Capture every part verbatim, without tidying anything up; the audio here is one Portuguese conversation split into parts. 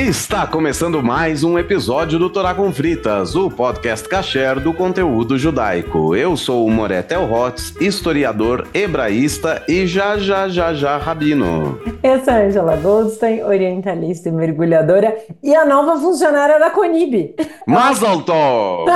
Está começando mais um episódio do Torá com Fritas, o podcast kasher do conteúdo judaico. Eu sou o Moré Telhotz, historiador hebraísta e já já já já rabino. Eu sou a Angela Goldstein, orientalista e mergulhadora e a nova funcionária da Conib. Mazel Tov!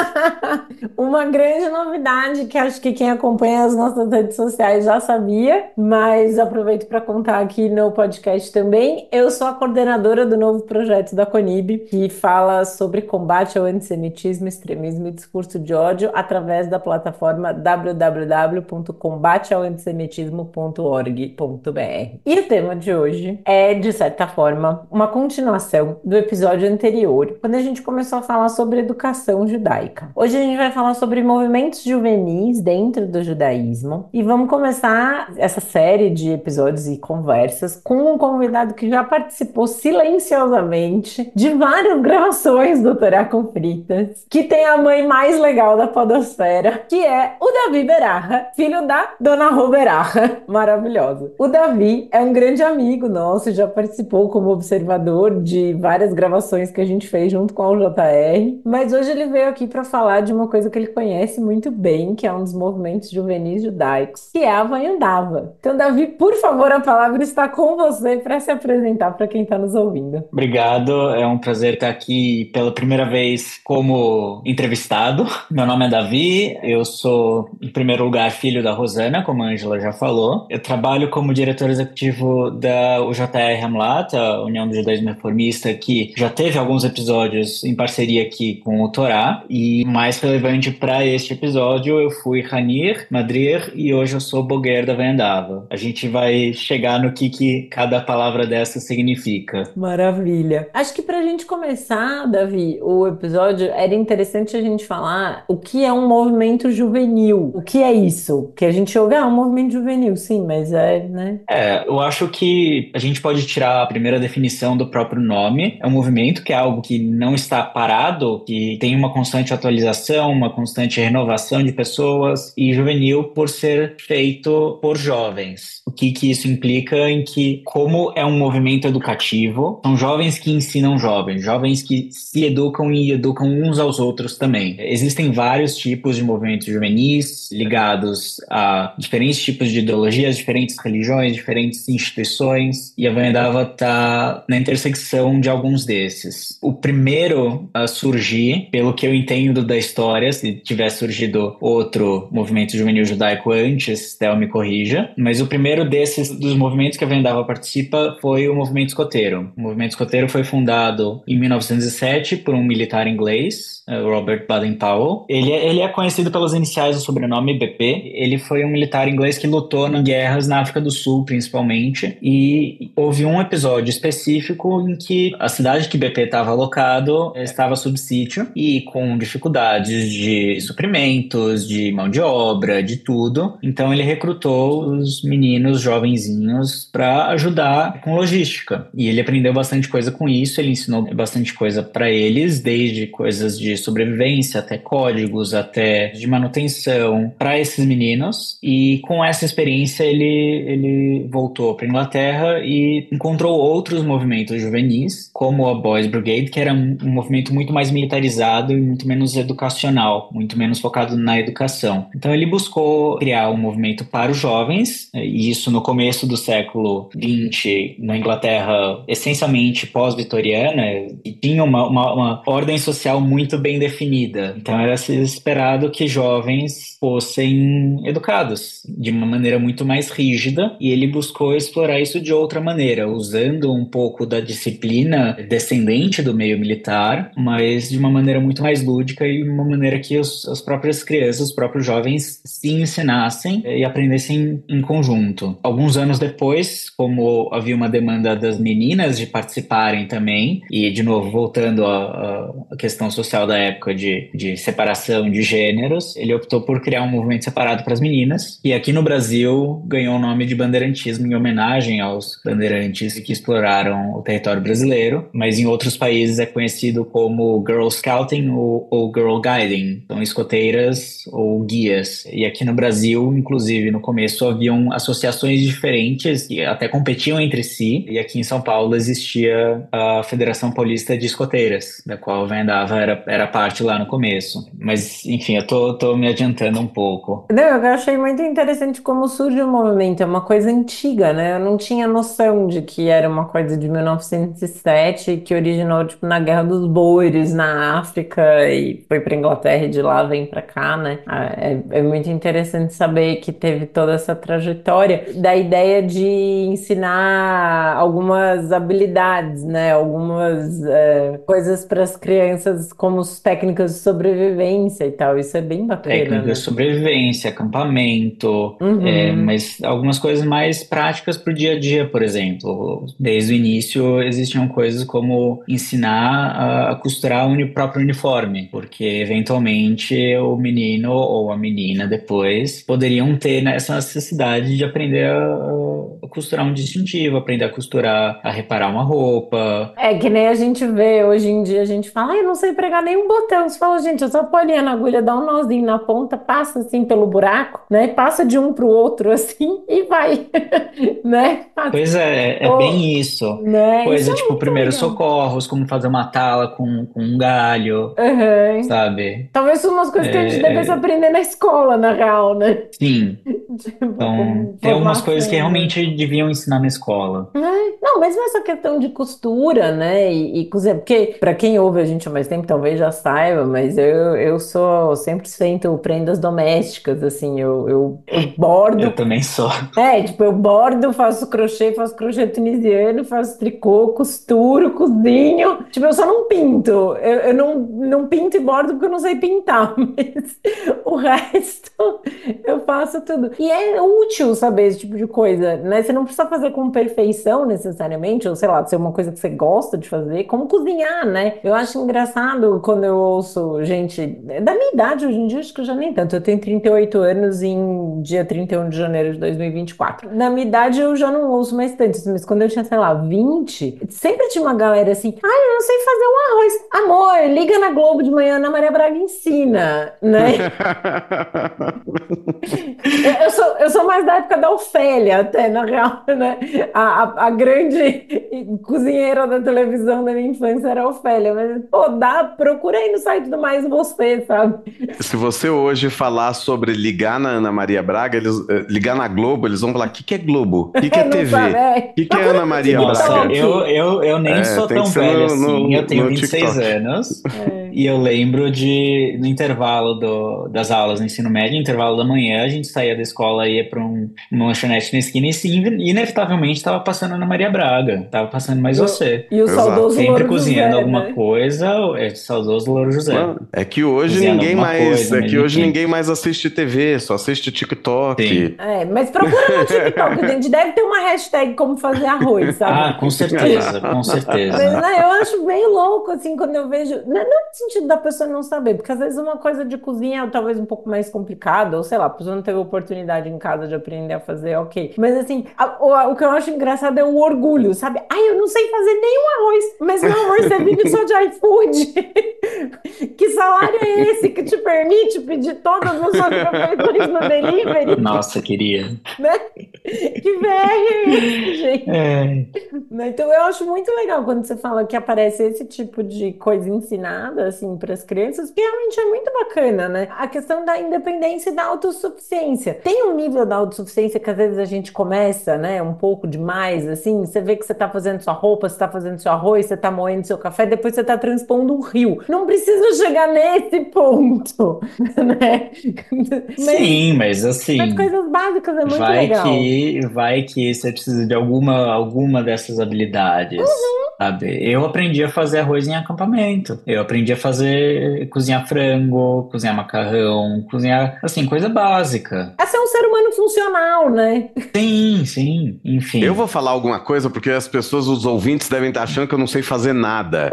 Uma grande novidade que acho que quem acompanha as nossas redes sociais já sabia, mas aproveito para contar aqui no podcast também. Eu sou a coordenadora do novo projeto da Conib, que fala sobre combate ao antissemitismo, extremismo e discurso de ódio através da plataforma w w w ponto combate ao antissemitismo ponto org ponto b r. E o tema de hoje é, de certa forma, uma continuação do episódio anterior, quando a gente começou a falar sobre educação judaica. Hoje a gente vai falar sobre movimentos juvenis dentro do judaísmo e vamos começar essa série de episódios e conversas com um convidado que já participou silenciosamente de várias gravações do Torá com Fritas, que tem a mãe mais legal da podosfera, que é o Davi Beraha, filho da Dona Rô Beraha, maravilhosa. O Davi é um grande amigo nosso, já participou como observador de várias gravações que a gente fez junto com o J R, mas hoje ele veio aqui para falar de uma coisa que ele conhece muito bem, que é um dos movimentos juvenis judaicos, que é a Vanhandava. Então, Davi, por favor, a palavra está com você para se apresentar para quem está nos ouvindo. Obrigado, é um prazer estar aqui pela primeira vez como entrevistado. Meu nome é Davi, eu sou, em primeiro lugar, filho da Rosana, como a Ângela já falou. Eu trabalho como diretor executivo da U J R Hamlat, a União do Judaísmo Reformista, que já teve alguns episódios em parceria aqui com o Torá, e mais relevante para este episódio, eu fui Hanir, Madrir, e hoje eu sou Boguer da Vanhandava. A gente vai chegar no que, que cada palavra dessa significa. Maravilha. Acho que pra gente começar, Davi, o episódio, era interessante a gente falar o que é um movimento juvenil. O que é isso? Que a gente ouve, ah, um movimento juvenil, sim, mas é, né? É, eu acho que a gente pode tirar a primeira definição do próprio nome. É um movimento que é algo que não está parado, que tem uma constante atualização, uma constante renovação de pessoas, e juvenil por ser feito por jovens. O que, que isso implica em que, como é um movimento educativo, são jovens que ensinam jovens, jovens que se educam e educam uns aos outros também. Existem vários tipos de movimentos juvenis ligados a diferentes tipos de ideologias, diferentes religiões, diferentes instituições, e a Vanhandava está na intersecção de alguns desses. O primeiro a surgir, pelo que eu entendo da história, se tivesse surgido outro movimento juvenil judaico antes, Theo me corrija, mas o primeiro desses, dos movimentos que a Vanhandava participa, foi o movimento escoteiro. O movimento escoteiro foi fundado em mil novecentos e sete por um militar inglês, Robert Baden-Powell. Ele, é, ele é conhecido pelas iniciais do sobrenome B P. Ele foi um militar inglês que lutou em guerras na África do Sul, principalmente, e houve um episódio específico em que a cidade que B P estava alocado estava sob sítio e com dificuldades de suprimentos, de mão de obra, de tudo. Então ele recrutou os meninos jovenzinhos para ajudar com logística. E ele aprendeu bastante coisa com isso, ele ensinou bastante coisa para eles, desde coisas de sobrevivência, até códigos, até de manutenção para esses meninos. E com essa experiência ele, ele voltou para Inglaterra e encontrou outros movimentos juvenis, como a Boys Brigade, que era um, um movimento muito mais militarizado e muito menos educacional, muito menos focado na educação. Então ele buscou criar um movimento para os jovens, e isso no começo do século vinte, na Inglaterra essencialmente pós-vitoriana, e tinha uma, uma, uma ordem social muito bem definida. Então era esperado que jovens fossem educados de uma maneira muito mais rígida, e ele buscou explorar isso de outra maneira, usando um pouco da disciplina descendente do meio militar, mas de uma maneira muito mais lúdica e uma maneira que os, as próprias crianças, os próprios jovens se ensinassem e aprendessem em conjunto. Alguns anos depois, como havia uma demanda das meninas de participarem também, e de novo voltando à, à questão social da época de, de separação de gêneros, ele optou por criar um movimento separado para as meninas, e aqui no Brasil ganhou o nome de bandeirantismo em homenagem aos bandeirantes que exploraram o território brasileiro, mas em outros países é conhecido como Girl Scouting ou, ou Girl Guiding, então escoteiras ou guias. E aqui no Brasil, inclusive no começo, haviam associações diferentes que até competiam entre si, e aqui em São Paulo existia a a Federação Paulista de Escoteiras, da qual a Vendava era, era parte lá no começo. Mas, enfim, eu tô, tô me adiantando um pouco. Não, eu achei muito interessante como surge o movimento. É uma coisa antiga, né? Eu não tinha noção de que era uma coisa de mil novecentos e sete que originou, tipo, na Guerra dos Boeres, na África, e foi para Inglaterra e de lá vem para cá, né? Ah, É, é muito interessante saber que teve toda essa trajetória da ideia de ensinar algumas habilidades, né? Algumas é, coisas para as crianças, como as técnicas de sobrevivência e tal. Isso é bem bacana, Técnica de né? sobrevivência, acampamento, é, Uhum. mas algumas coisas mais práticas para o dia a dia, por exemplo. Desde o início existiam coisas como ensinar a, a costurar o uni- próprio uniforme, porque eventualmente o menino ou a menina depois poderiam ter essa necessidade de aprender a, a costurar um distintivo, aprender a costurar, a reparar uma roupa. É que nem a gente vê hoje em dia, a gente fala, ai, eu não sei pregar nenhum botão. Você fala, gente, eu só põe ali na agulha, dá um nozinho na ponta, passa assim pelo buraco, né? Passa de um pro outro assim e vai, né? Pois é, é Ou- bem isso. né? Isso Coisa é tipo muito primeiros legal. socorros, como fazer uma tala com, com um galho, Aham. sabe? Talvez são umas coisas que a gente devesse É, é, aprender na escola, na real, né? sim, Tipo, então como tem algumas coisas que formação mesmo. realmente deviam ensinar na escola. Né? Não, mesmo essa questão de costura, né? E, e cozinhar, porque para quem ouve a gente há mais tempo, talvez já saiba, mas eu, eu sou cem por cento prendas domésticas, assim, eu, eu, eu Eu bordo. também sou. É, tipo, eu bordo, faço crochê, faço crochê tunisiano, faço tricô, costuro, cozinho. Tipo, eu só não pinto. Eu, eu não, não pinto e bordo porque eu não sei pintar, mas o resto eu faço tudo. E é útil saber esse tipo de coisa, né? Você não precisa fazer com perfeição necessariamente, ou sei lá, ser uma coisa que você gosta de fazer, como cozinhar, né? Eu acho engraçado quando eu ouço gente da minha idade hoje em dia, acho que eu já nem tanto. Eu tenho trinta e oito anos em dia trinta e um de janeiro de dois mil e vinte e quatro. Na minha idade eu já não ouço mais tanto, mas quando eu tinha, sei lá, vinte, sempre tinha uma galera assim, ai, eu não sei fazer um arroz. Amor, liga na Globo de manhã, Ana Maria Braga ensina, né? Eu eu sou, eu sou mais da época da Ofélia, até, na real, né? A, a, a grande cozinheira da televisão da minha infância era a Ofélia. Mas, pô, dá, procura aí no site do Mais Você, sabe? Se você hoje falar sobre ligar na Ana Maria Braga, eles, eh, ligar na Globo, eles vão falar: o que que é Globo? O que que é Não sabe? T V? É. O que que é Procura Ana no Maria Nossa, Braga? eu, TikTok. eu, eu nem É, sou tem tão que ser velho no, assim, eu no, tenho no vinte e seis TikTok. anos É. e eu lembro de, no intervalo do, das aulas no ensino médio, intervalo da manhã, a gente saía da escola e ia para um, uma lanchonete na esquina e sim, inevitavelmente estava passando Ana Maria Braga, estava passando Mais E o, Você. e o Exato. saudoso Sempre Louro cozinhando José, alguma né? coisa, é saudoso Louro José. Mano, é que hoje Cozinhando ninguém alguma mais, coisa, é que mas hoje enfim. ninguém mais assiste T V, só assiste TikTok. Sim. É, mas procura no TikTok, a gente deve ter uma hashtag como fazer arroz, sabe? Ah, com certeza, com Mas, certeza. né, eu acho bem louco, assim, quando eu vejo. Não, não no sentido da pessoa não saber, porque às vezes uma coisa de cozinha é talvez um pouco mais complicada, ou sei lá, a pessoa não teve oportunidade em casa de aprender a fazer, ok. Mas, assim, a- o, a- o que eu acho engraçado é o orgulho, sabe? Ai, eu não sei fazer nenhum arroz, mas, meu amor, você vive só de iFood. Que salário é esse que te permite pedir todas as suas refeições no delivery, Nossa, queria. né? Que V R é esse, gente? É, Né? Então, eu acho muito legal quando você fala que aparece esse tipo de coisa ensinada, assim, para as crianças, porque realmente é muito bacana, né? A questão da independência e da autossuficiência. Tem um nível da autossuficiência que às vezes a gente começa, né, um pouco demais, assim, você vê que você tá fazendo sua roupa, você tá fazendo seu arroz, você tá moendo seu café, depois você tá transpondo um rio. Não precisa chegar nesse ponto, né? Mas, sim, mas mas assim, coisas básicas é muito vai legal. que vai que você precisa de alguma alguma dessas habilidades, sabe? Eu aprendi a fazer arroz em acampamento. Eu aprendi a fazer cozinhar frango, cozinhar macarrão, cozinhar assim, coisa básica. É ser um ser humano funcional, né? Sim, sim, Eu enfim. vou falar alguma coisa porque as pessoas, os ouvintes, devem estar achando que eu não sei fazer nada.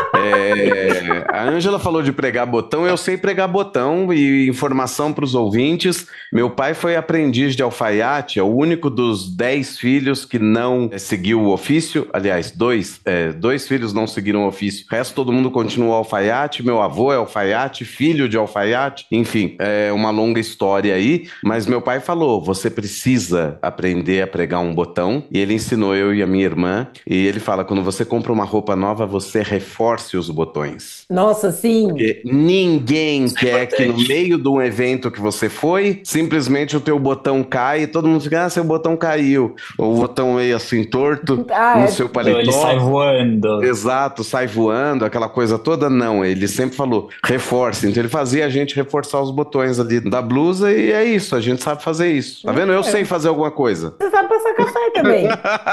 É, a Ângela falou de pregar botão, eu sei pregar botão e informação para os ouvintes. Meu pai foi aprendiz de alfaiate, é o único único dos dez filhos que não é, seguiu o ofício. Aliás, dois, é, dois filhos não seguiram o ofício. O resto, todo mundo continuou alfaiate. Meu avô é alfaiate, filho de alfaiate. Enfim, é uma longa história aí. Mas meu pai falou, você precisa aprender a pregar um botão. E ele ensinou eu e a minha irmã. E ele fala, quando você compra uma roupa nova, você reforce os botões. Nossa, sim. Porque ninguém quer que no meio de um evento que você foi, simplesmente o teu botão cai e todo mundo fica, ah, seu botão caiu. Ou o botão meio assim torto Ah, no é. seu Então paletó. ele sai voando. Exato, sai voando, aquela coisa toda. Não, ele sempre falou, reforce. Então ele fazia a gente reforçar os botões ali da blusa e é isso, a gente sabe fazer isso. Tá vendo? Eu sei fazer alguma coisa. Você sabe passar café também.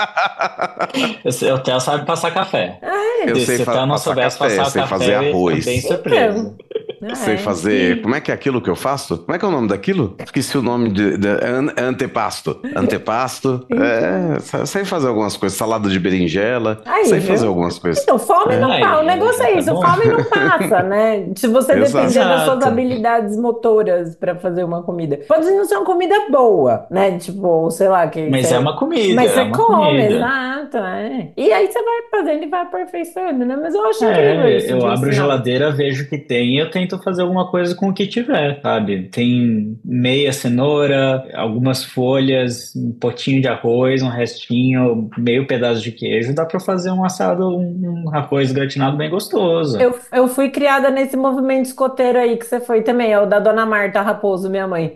O Theo sabe passar café. Eu Se sei o fa- Theo não passar soubesse café, passar eu sei o café, fazer eu ia ficar arroz. bem surpreso. Eu sei É, fazer. sim. Como é que é aquilo que eu faço? Como é que é o nome daquilo? Esqueci o nome de, de an- antepasto. Antepasto. É, eu sei fazer algumas coisas. Salada de berinjela. Aí, sei viu? fazer algumas coisas. Então, fome não Aí, passa. O negócio já é tá isso, bom. fome não passa, né? Se você Exato. depender das suas Exato. habilidades motoras pra fazer uma comida. Pode não ser uma comida boa, né? Tipo, sei lá, que Mas você... é uma comida, Mas é você uma come, comida. exato, é. E aí você vai fazendo e vai aperfeiçoando, né? Mas eu acho incrível É, isso eu de abro a ensinar. geladeira, vejo o que tem e eu tento fazer alguma coisa com o que tiver, sabe? Tem meia cenoura, algumas folhas, um potinho de arroz, um restinho, meio pedaço de queijo. Dá pra fazer um assado, um, um arroz gratinado bem gostoso. Eu, eu fui criada nesse movimento escoteiro aí que você foi também, é o da Dona Marta Raposo, minha mãe.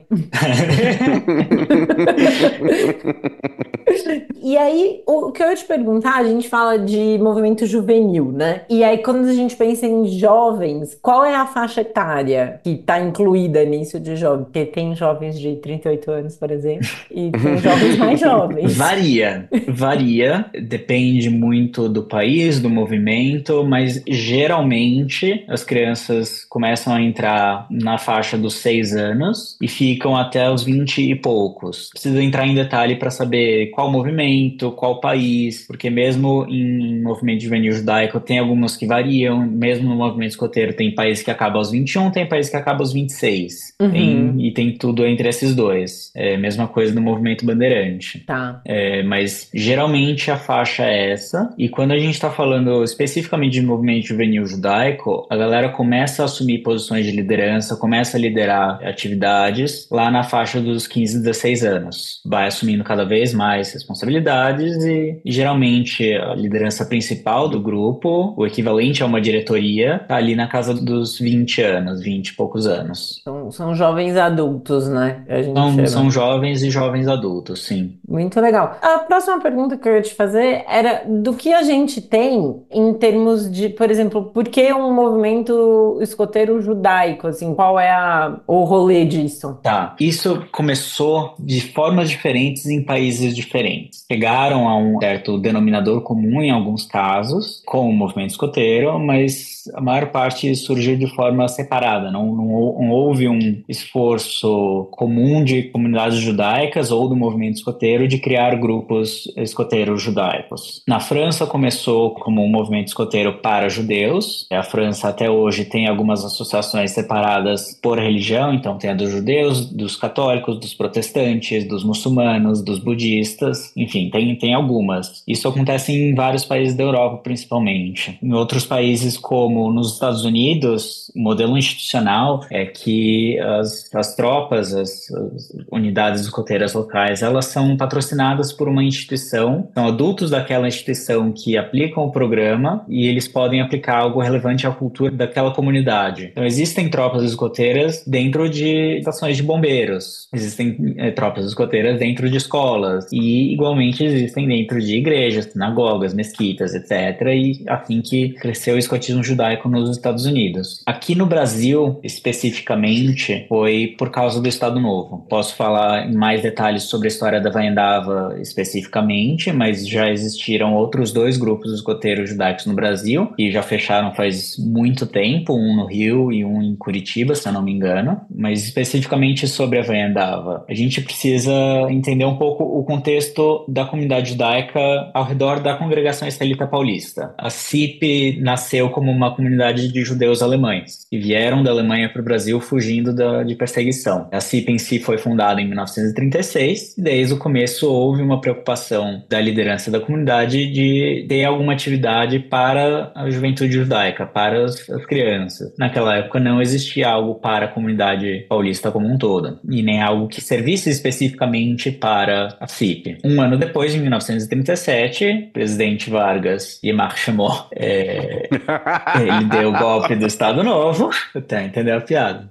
E aí, o que eu ia te perguntar, a gente fala de movimento juvenil, né? E aí, quando a gente pensa em jovens, qual é a faixa etária que está incluída nisso de jovem? Porque tem jovens de trinta e oito anos, por exemplo, e tem jovens mais jovens. Varia, varia, depende muito do país, do movimento, mas geralmente as crianças começam a entrar na faixa dos seis anos e ficam até os vinte e poucos. Preciso entrar em detalhe para saber qual movimento, qual país, porque mesmo em movimento juvenil judaico tem algumas que variam, mesmo no movimento escoteiro tem país que acaba aos vinte e um, tem país que acaba aos vinte e seis. Uhum. Tem, e tem tudo entre esses dois. É a mesma coisa no movimento bandeirante. Tá. É, mas geralmente a faixa é essa, e quando a gente está falando especificamente de movimento juvenil judaico, a galera começa a assumir posições de liderança, começa a liderar atividades lá na faixa dos quinze, dezesseis anos. Vai assumindo cada vez mais responsabilidades e, e geralmente a liderança principal do grupo, o equivalente a uma diretoria, tá ali na casa dos vinte anos, vinte e poucos anos. São, são jovens adultos, né? A gente São, chama. são jovens e jovens adultos, sim. Muito legal. A próxima pergunta que eu ia te fazer era do que a gente tem em termos de, por exemplo, por que um movimento escoteiro judaico, assim, qual é a, o rolê disso? Tá, isso começou de formas diferentes em países diferentes. Chegaram a um certo denominador comum em alguns casos, com o movimento escoteiro, mas a maior parte surgiu de forma separada. Não, não, não houve um esforço comum de comunidades judaicas ou do movimento escoteiro de criar grupos escoteiros judaicos. Na França começou como um movimento escoteiro para judeus. A França até hoje tem algumas associações separadas por religião, então tem a dos judeus, dos católicos, dos protestantes, dos muçulmanos, dos budistas, enfim, tem, tem algumas. Isso acontece em vários países da Europa, principalmente. Em outros países, como nos Estados Unidos, o modelo institucional é que as, as tropas, as, as unidades escoteiras locais, elas são patrocinadas por uma instituição, são adultos daquela instituição que aplicam o programa e eles podem aplicar algo relevante à cultura daquela comunidade. Então, existem tropas escoteiras dentro de estações de bombeiros, existem é, tropas escoteiras dentro de escolas e, igualmente, existem dentro de igrejas, sinagogas, mesquitas, etcétera. E assim que cresceu o escotismo judaico nos Estados Unidos. Aqui no Brasil, especificamente, foi por causa do Estado Novo. Posso falar em mais detalhes sobre a história da Vaendava especificamente, mas já existiram outros dois grupos escoteiros judaicos no Brasil e já fecharam faz muito tempo, um no Rio e um em Curitiba, se eu não me engano. Mas especificamente sobre a Vaendava, a gente precisa entender um pouco o contexto da comunidade judaica ao redor da Congregação Israelita Paulista. A C I P nasceu como uma comunidade de judeus alemães que vieram da Alemanha para o Brasil fugindo período da, de perseguição. A C I P em si foi fundada em mil novecentos e trinta e seis, e desde o começo houve uma preocupação da liderança da comunidade de ter alguma atividade para a juventude judaica, para as, as crianças. Naquela época não existia algo para a comunidade paulista como um todo, e nem algo que servisse especificamente para a C I P. Um ano depois, em mil novecentos e trinta e sete, o presidente Vargas Iemarch Shemot, é, ele deu o golpe do Estado Novo, tá, entendeu a piada?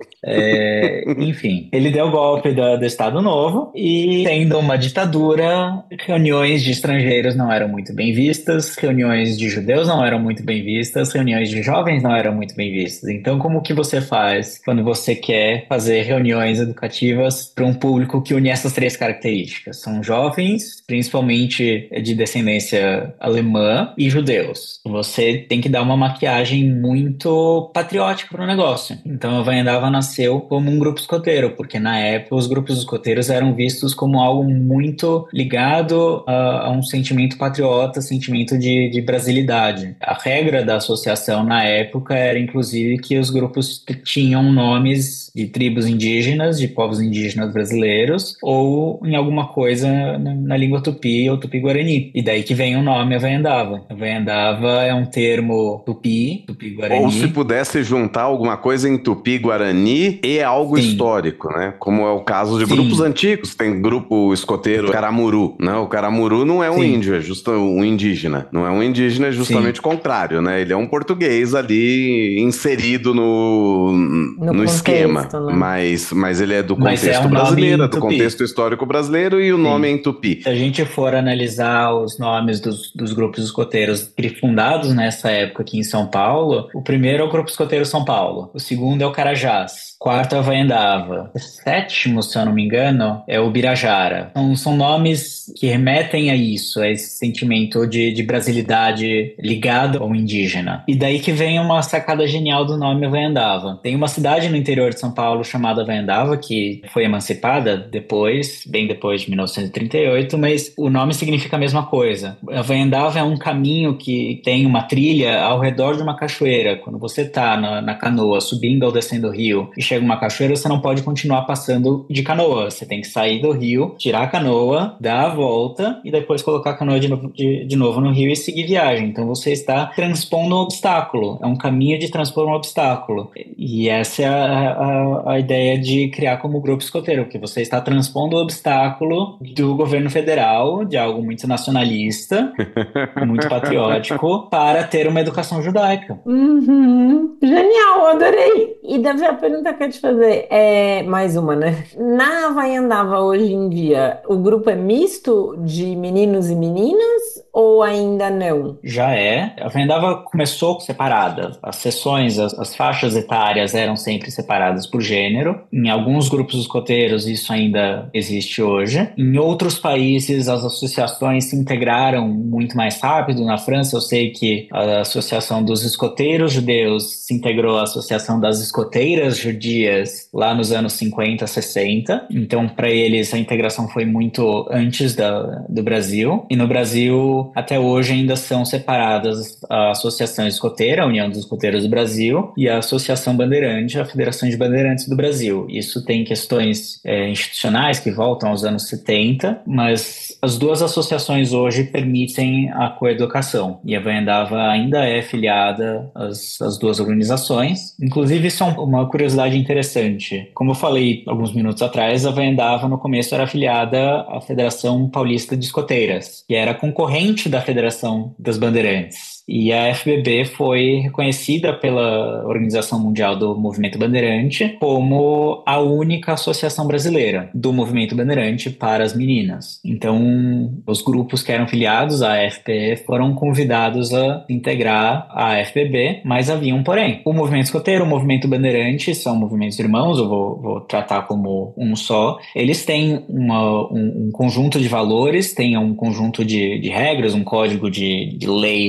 É, enfim, ele deu o golpe do, do Estado Novo e, sendo uma ditadura, reuniões de estrangeiros não eram muito bem vistas, reuniões de judeus não eram muito bem vistas, reuniões de jovens não eram muito bem vistas. Então, como que você faz quando você quer fazer reuniões educativas para um público que une essas três características? São jovens, principalmente de descendência alemã, e judeus. Você tem que dar uma maquiagem muito patriótica para o negócio. Então, a Vanhendava nasceu como um grupo escoteiro, porque na época os grupos escoteiros eram vistos como algo muito ligado a, a um sentimento patriota, sentimento de, de brasilidade. A regra da associação na época era, inclusive, que os grupos tinham nomes de tribos indígenas, de povos indígenas brasileiros, ou em alguma coisa na, na língua tupi ou tupi-guarani. E daí que vem o nome Havaiandava. Havaiandava é um termo tupi, tupi-guarani. Ou se pudesse juntar alguma coisa em tupi-guarani e algo Sim. histórico, né? Como é o caso de Sim. grupos antigos. Tem grupo escoteiro Caramuru, né? O Caramuru não é um Sim. índio, é justo um indígena. Não é um indígena, é justamente Sim. o contrário, né? Ele é um português ali inserido no, No no esquema. contexto, né? Mas, mas ele é do Mas é contexto um nome brasileiro, é em do tupi. contexto histórico brasileiro, e o Sim. nome é em tupi. Se a gente for analisar os nomes dos, dos grupos escoteiros fundados nessa época aqui em São Paulo, o primeiro é o Grupo Escoteiro São Paulo, o segundo é o Carajás, o quarto é o Havaiandava, o sétimo, se eu não me engano, é o Birajara. Então, são nomes que remetem a isso, a esse sentimento de, de brasilidade ligado ao indígena. E daí que vem uma sacada genial do nome Havaiandava. Tem uma cidade no interior de São Paulo chamada Havaiandava, que foi emancipada depois, bem depois de mil novecentos e trinta e oito, mas o nome significa a mesma coisa. Havaiandava é um caminho que tem uma trilha ao redor de uma cachoeira. Quando você está na, na canoa, subindo ou descendo o rio, e chega uma cachoeira, você não pode continuar passando de canoa. Você tem que sair do rio, tirar a canoa, dar a volta e depois colocar a canoa de novo, de, de novo no rio e seguir viagem. Então você está transpondo um obstáculo. É um caminho de transpor um obstáculo. E essa é a, a, a ideia de criar como grupo escoteiro, que você está transpondo o obstáculo do governo federal, de algo muito nacionalista, muito patriótico, para ter uma educação judaica. Uhum. Genial, adorei. E Davi, a pergunta que eu ia te fazer é mais uma, né? Na Havaiandava hoje em dia, o grupo é misto de meninos e meninas ou ainda não? Já é. A Havaiandava começou separada. As seções, as, as faixas etárias eram sempre separadas por gênero. Em alguns grupos escoteiros isso ainda existe hoje. Em outros países as associações se integraram muito mais rápido. Na França eu sei que a Associação dos Escoteiros Judeus se integrou à Associação das Escoteiras Judias lá nos anos cinquenta, sessenta. Então para eles a integração foi muito antes da, do Brasil. E no Brasil até hoje ainda são separadas a Associação Escoteira, a União dos Escoteiros do Brasil, e a Associação Bandeirante, a Federação de Bandeirantes do Brasil. Isso tem questões é, institucionais que voltam aos anos setenta, mas as duas associações hoje permitem a coeducação. E a Havaiandava ainda é filiada às, às duas organizações. Inclusive, isso é uma curiosidade interessante. Como eu falei alguns minutos atrás, a Havaiandava no começo era afiliada à Federação Paulista de Escoteiras, que era concorrente da Federação das Bandeirantes. E a F B B foi reconhecida pela Organização Mundial do Movimento Bandeirante como a única associação brasileira do Movimento Bandeirante para as meninas. Então, os grupos que eram filiados à F B B foram convidados a integrar a F B B, mas havia um porém. O Movimento Escoteiro, o Movimento Bandeirante são movimentos irmãos, eu vou, vou tratar como um só. Eles têm uma, um, um conjunto de valores, têm um conjunto de, de regras, um código de, de leis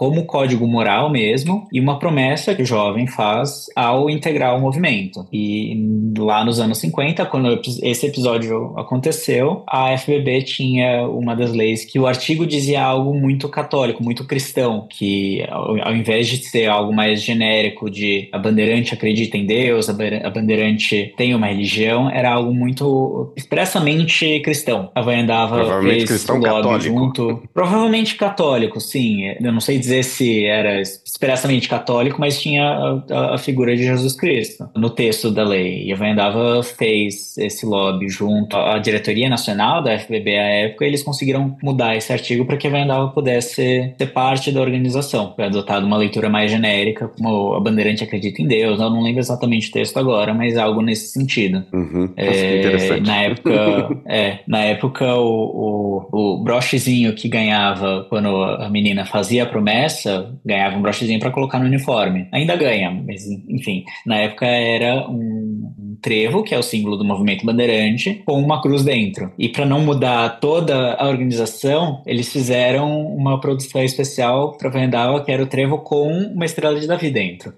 como código moral mesmo e uma promessa que o jovem faz ao integrar o movimento. E lá nos anos cinquenta, quando esse episódio aconteceu, a F B B tinha uma das leis que o artigo dizia algo muito católico, muito cristão, que ao, ao invés de ser algo mais genérico de a bandeirante acredita em Deus, a bandeirante tem uma religião, era algo muito expressamente cristão. A Havaiandava Provavelmente fez cristão o lobby católico. junto. Provavelmente católico, sim. Eu não sei dizer se era expressamente católico, mas tinha a, a, a figura de Jesus Cristo no texto da lei. E a Havaiandava fez esse lobby junto à diretoria nacional da F B B à época, e eles conseguiram mudar esse artigo para que a Havaiandava pudesse ser parte da organização. Foi adotada uma leitura mais genérica, como a bandeirante acredita em Deus. Eu não lembro exatamente o texto agora, mas algo nesse sentido. Uhum. É, Nossa, que interessante. na época, é, na época o, o, o brochezinho que ganhava quando a menina fazia a promessa, ganhava um brochezinho para colocar no uniforme. Ainda ganha, mas enfim, na época era um, um trevo, que é o símbolo do movimento bandeirante, com uma cruz dentro. E para não mudar toda a organização, eles fizeram uma produção especial para Havaiandava, que era o trevo com uma estrela de Davi dentro.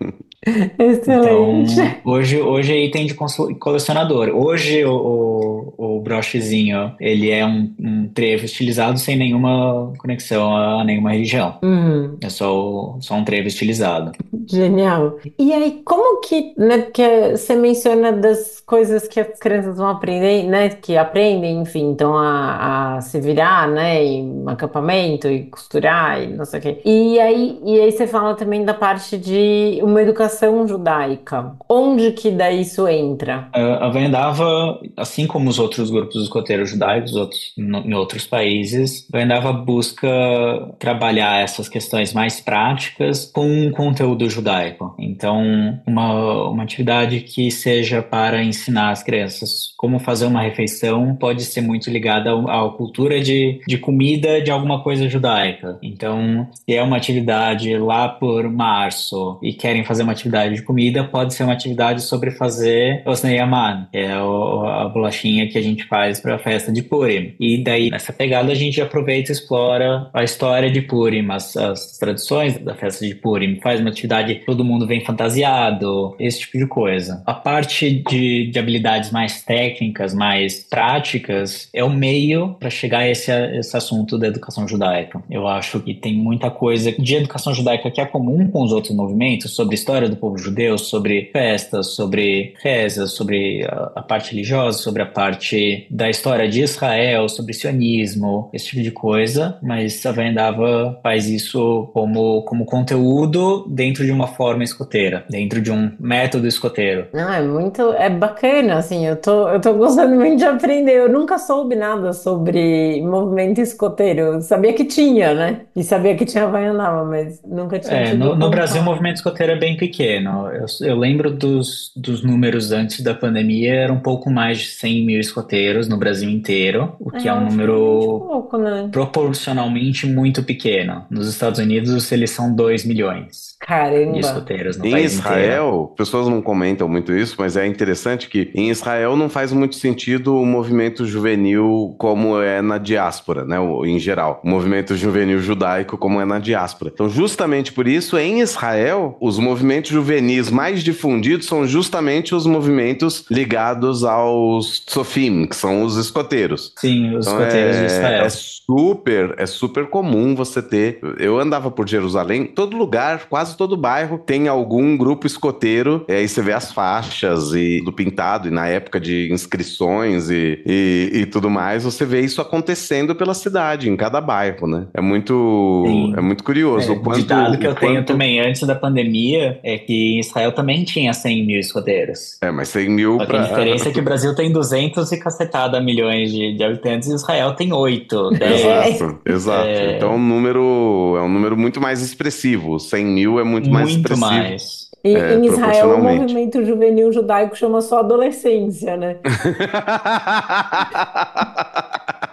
Excelente. Então, hoje, hoje é item de colecionador. Hoje o, o, o brochezinho, ele é um, um trevo estilizado sem nenhuma conexão a nenhuma religião. Uhum. É só, o, só um trevo estilizado. Genial. E aí, como que, né, porque você menciona das coisas que as crianças vão aprender, né, que aprendem, enfim, então a, a se virar, né, em acampamento e costurar e não sei o quê. E aí, e aí você fala também da parte de uma educação judaica. Onde que daí isso entra? A Havaiandava, assim como os outros grupos escoteiros judaicos outros, no, em outros países, a Havaiandava busca trabalhar essas questões mais práticas com um conteúdo judaico. Então, uma, uma atividade que seja para ensinar as crianças como fazer uma refeição pode ser muito ligada à cultura de, de comida de alguma coisa judaica. Então, se é uma atividade lá por março e querem fazer uma atividade de comida, pode ser uma atividade sobre fazer Osnei Aman, que é o, a bolachinha que a gente faz para a festa de Purim. E daí, nessa pegada, a gente aproveita e explora a história de Purim, as, as tradições da festa de Purim, faz uma atividade, todo mundo vem fantasiado, esse tipo de coisa. A parte de, de habilidades mais técnicas, mais práticas, é o meio para chegar a esse, a esse assunto da educação judaica. Eu acho que tem muita coisa de educação judaica que é comum com os outros movimentos, sobre a história do povo judeu, sobre festas, sobre rezas, sobre a, a parte religiosa, sobre a parte da história de Israel, sobre sionismo, esse tipo de coisa, mas a Havaiandava faz isso como, como conteúdo dentro de uma forma escoteira, dentro de um método escoteiro. Não, é muito, é bacana, assim, eu tô, eu tô gostando muito de aprender. Eu nunca soube nada sobre movimento escoteiro. Eu sabia que tinha, né? E sabia que tinha Havaiandava, mas nunca tinha É, tido no, no Brasil o contato. movimento escoteiro é bem pequeno. Eu, eu lembro dos, dos números antes da pandemia, era um pouco mais de cem mil escoteiros no Brasil inteiro, o É que é um relativamente número pouco, né? proporcionalmente muito pequeno. Nos Estados Unidos, eles são dois milhões de Caramba. escoteiros no Em país inteiro. Israel, pessoas não comentam muito isso, mas é interessante que em Israel não faz muito sentido o movimento juvenil como é na diáspora, né? O- Em geral, o movimento juvenil judaico como é na diáspora. Então, justamente por isso, em Israel, os movimentos juvenis mais difundidos são justamente os movimentos ligados aos tsofim, que são os escoteiros. Sim, os Então escoteiros de é, é Israel. super, é super comum você ter. Eu andava por Jerusalém, todo lugar, quase todo bairro tem algum grupo escoteiro. E aí você vê as faixas e do pintado, e na época de inscrições e, e, e tudo mais, você vê isso acontecendo pela cidade, em cada bairro, né? É muito, é Sim. muito curioso É, o quanto, ditado que o eu tenho quanto. também antes da pandemia é que em Israel também tinha cem mil escoteiros. É, mas cem mil Só que a para. diferença é que o Brasil tem duzentos e cacetada milhões de, de habitantes e Israel tem oito, dez. É, Exato, exato. Então, É, um número é um número muito mais expressivo. cem mil é muito mais muito expressivo, mais. e, é, em Israel, o proporcionalmente. movimento juvenil judaico chama só adolescência, né?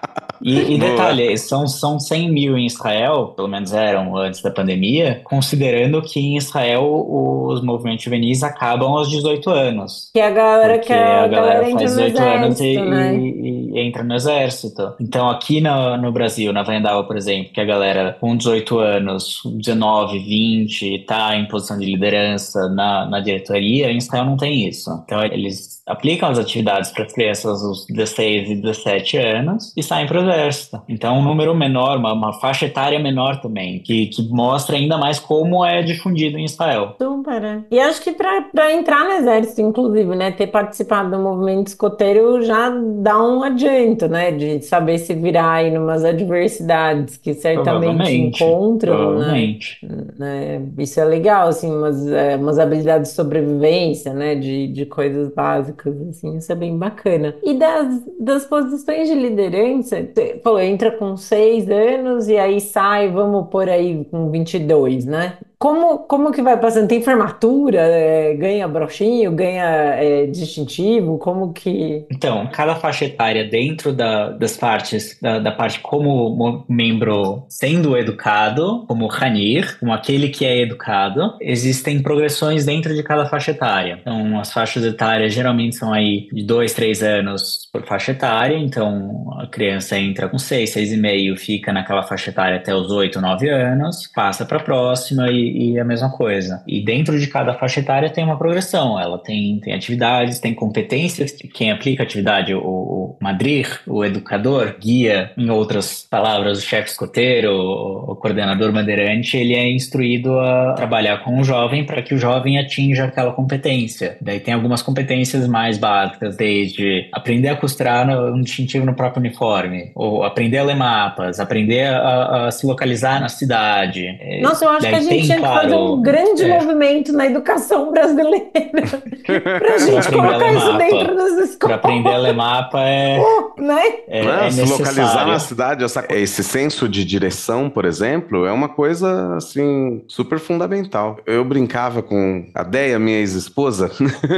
E, e Boa. detalhe, são, são cem mil em Israel, pelo menos eram antes da pandemia, considerando que em Israel os movimentos juvenis acabam aos dezoito anos. Que a galera Porque que a a galera galera entra faz no dezoito anos e, exército, né? e- e entra no exército. Então, aqui no, no Brasil, na Vendava, por exemplo, que a galera com dezoito anos, dezenove, vinte, tá em posição de liderança na, na diretoria, em Israel não tem isso. Então, eles aplicam as atividades para as crianças dos dezesseis e dezessete anos e saem para o exército. Então, um número menor, uma, uma faixa etária menor também, que, que mostra ainda mais como é difundido em Israel. Super, é. E acho que para entrar no exército, inclusive, né, ter participado do movimento escoteiro já dá um adianto, né, de saber se virar aí numas adversidades que certamente Provavelmente. encontram, né, Provavelmente. né, isso é legal, assim, umas, é, umas habilidades de sobrevivência, né, de, de coisas básicas, assim, isso é bem bacana. E das, das posições de liderança, você falou, entra com seis anos e aí sai, vamos por aí com vinte e dois, né? Como, como que vai passando? Tem formatura, é, ganha brochinho, ganha é, distintivo? Como que. Então, cada faixa etária dentro da- das partes, da, da parte como mo- membro sendo educado, como Hanir, como aquele que é educado, existem progressões dentro de cada faixa etária. Então, as faixas etárias geralmente são aí de dois, três anos por faixa etária, então a criança entra com seis, seis e meio, fica naquela faixa etária até os oito, nove anos, passa para a próxima e, e a mesma coisa. E dentro de cada faixa etária tem uma progressão, ela tem, tem atividades, tem competências, que quem aplica a atividade, o, o madrir, o educador, guia, em outras palavras, o chefe escoteiro, o, o coordenador bandeirante, ele é instruído a trabalhar com o jovem para que o jovem atinja aquela competência. Daí tem algumas competências mais básicas, desde aprender a costurar no, um distintivo no próprio uniforme, ou aprender a ler mapas, aprender a, a se localizar na cidade. É, Nossa, eu acho que a daí gente tem, tinha que fazer um claro, grande é, movimento na educação brasileira para a para gente aprender a colocar ler isso dentro mapa. das Para aprender a ler escolas, mapa é, né? é, Ah, é se localizar na necessário. cidade, essa- esse senso de direção, por exemplo, é uma coisa assim super fundamental. Eu brincava com a Deia, minha ex-esposa,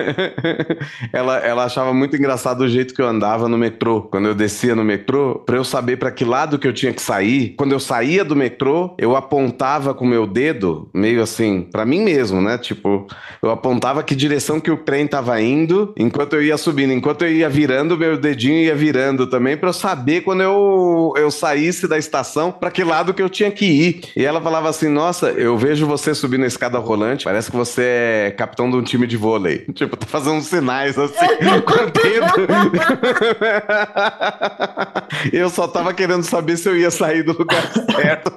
ela, ela achava muito engraçado o jeito que eu andava no metrô. Quando eu descia no metrô, para eu saber para que lado que eu tinha que sair. Quando eu saía do metrô, eu apontava com o meu dedo, meio assim, para mim mesmo, né? Tipo, eu apontava que direção que o trem tava indo, enquanto eu ia subindo, enquanto eu ia virando, meu dedinho ia virando também para eu saber quando eu, eu saísse da estação para que lado que eu tinha que ir. E ela falava assim: "Nossa, eu vejo você subindo a escada rolante, parece que você é capitão de um time de vôlei." Tipo, tá fazendo uns sinais assim com o dedo. Eu só tava querendo saber se eu ia sair do lugar certo.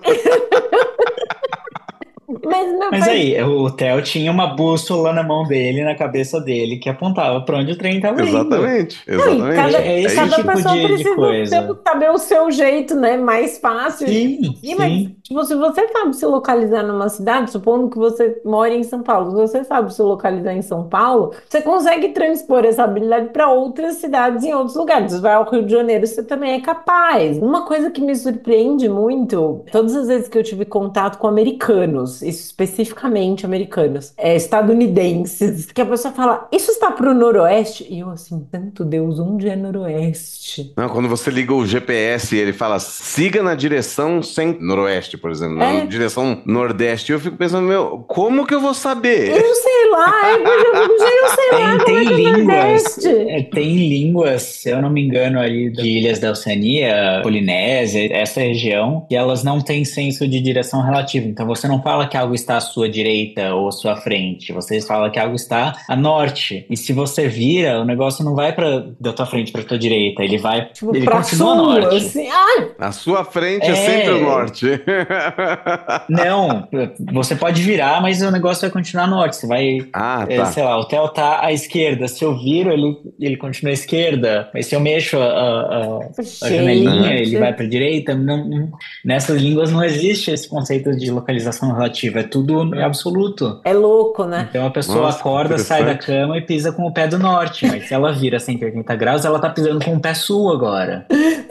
Mas não Mas faz. aí, o Theo tinha uma bússola na mão dele, na cabeça dele, que apontava para onde o trem estava indo. Exatamente, Não, e exatamente. cada, É É esse cada isso. tipo pessoa de, de precisa ter- coisa. saber o seu jeito, né? Mais fácil. Sim, E, mas, sim. tipo, se você sabe se localizar numa cidade, supondo que você mora em São Paulo, se você sabe se localizar em São Paulo, você consegue transpor essa habilidade para outras cidades em outros lugares. Você vai ao Rio de Janeiro, você também é capaz. Uma coisa que me surpreende muito, todas as vezes que eu tive contato com americanos, isso especificamente americanos, é, estadunidenses, que a pessoa fala, isso está pro noroeste? E eu assim, santo Deus, onde é noroeste? Não, quando você liga o G P S e ele fala siga na direção sem noroeste, por exemplo, na É, direção nordeste, eu fico pensando, meu, como que eu vou saber? eu sei lá, é, pois eu fico, gente, eu sei lá Tem, como é tem que é línguas, nordeste. é, tem línguas, se eu não me engano, ali de ilhas da Oceania, Polinésia, essa região, que elas não têm senso de direção relativa. Então você não fala que algo está à sua direita ou à sua frente, você fala que algo está a norte. E se você vira, o negócio não vai para da tua frente para tua direita, ele vai, Tipo, ele pra continua a sul, norte. assim, ai, A sua frente é sempre o É, norte. não, você pode virar, mas o negócio vai continuar a norte. Você vai, Ah, é, tá. sei lá, o Theo tá à esquerda. Se eu viro, ele, ele continua à esquerda. Mas se eu mexo a, a, a- a janelinha, ele vai gente, para a direita. Não, não- nessas línguas não existe esse conceito de localização relativa. É tudo absoluto. é louco, né? Então a pessoa Nossa, que acorda, sai da interessante. cama e pisa com o pé do norte. Mas se ela vira cento e oitenta graus, ela tá pisando com o pé sul agora. É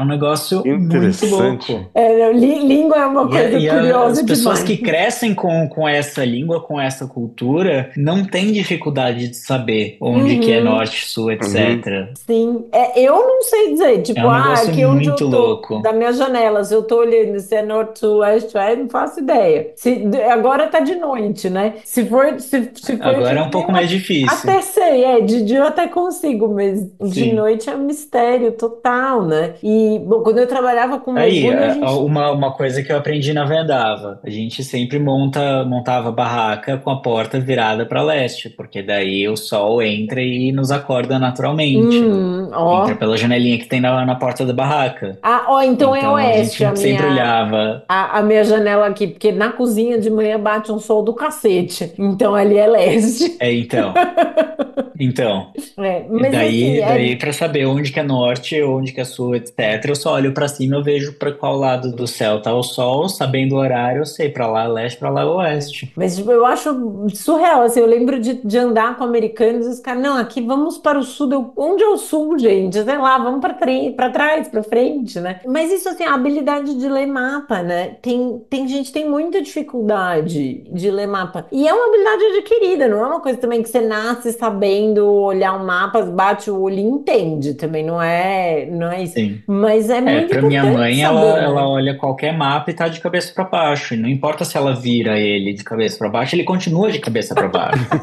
É um negócio muito Interessante. louco. É, lí- língua é uma E, a- coisa e a- curiosa as pessoas demais. que crescem com, com essa língua, com essa cultura, não têm dificuldade de saber onde que é Uhum. norte, sul, Uhum. etcétera. Sim, é, eu não sei dizer, É tipo, um ah, negócio aqui onde eu muito tô, louco. da minha janela, se eu tô olhando se é norte, sul, oeste, oeste, não faço ideia. Se, de- agora tá de noite, né? Se for, se, se for de Agora é um dia, pouco eu mais a- difícil. até sei, é, de dia eu até consigo, mas de Sim. noite é um mistério total, né? E, bom, quando eu trabalhava com Aí, mergulho, a a- a- gente. uma, uma coisa que eu aprendi na Vendava, a gente sempre monta, montava barraca com a porta virada para leste, porque daí o sol entra e nos acorda naturalmente. Hum, Entra ó. pela janelinha que tem na, na porta da barraca. Ah, ó, então é Então a oeste a gente sempre minha. olhava. A, a minha janela aqui, porque na cozinha de manhã bate um sol do cacete. Então ali é leste. É, então. Então. É, E mas assim, daí, é, daí para saber onde que é norte, onde que é sul, etcétera, eu só olho para cima, eu vejo para qual lado do céu tá o sol, sabendo o horário, eu sei para lá é leste, para lá é oeste. mas tipo, eu acho surreal. Assim, eu lembro de, de andar com americanos e os caras, não, aqui vamos para o sul. Eu, onde é o sul, gente? Sei lá, vamos para para trás, para frente, né? Mas isso, assim, a habilidade de ler mapa, né? Tem, tem gente que tem muita dificuldade de ler mapa. E é uma habilidade adquirida, não é uma coisa também que você nasce sabendo olhar um mapa, bate o olho e entende. Também não é, não é isso. Sim. Mas é É, muito para minha importante mãe, ela, saber, ela né? olha qualquer mapa e tá de cabeça para baixo. E não importa se ela vira ele de cabeça para baixo, ele continua de cabeça para baixo.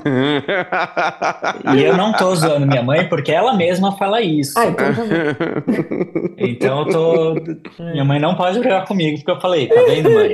E eu não tô zoando minha mãe porque ela mesma fala Ah, isso. então tá bom. Então eu tô. Minha É. mãe não pode brigar comigo porque eu falei, tá vendo, mãe?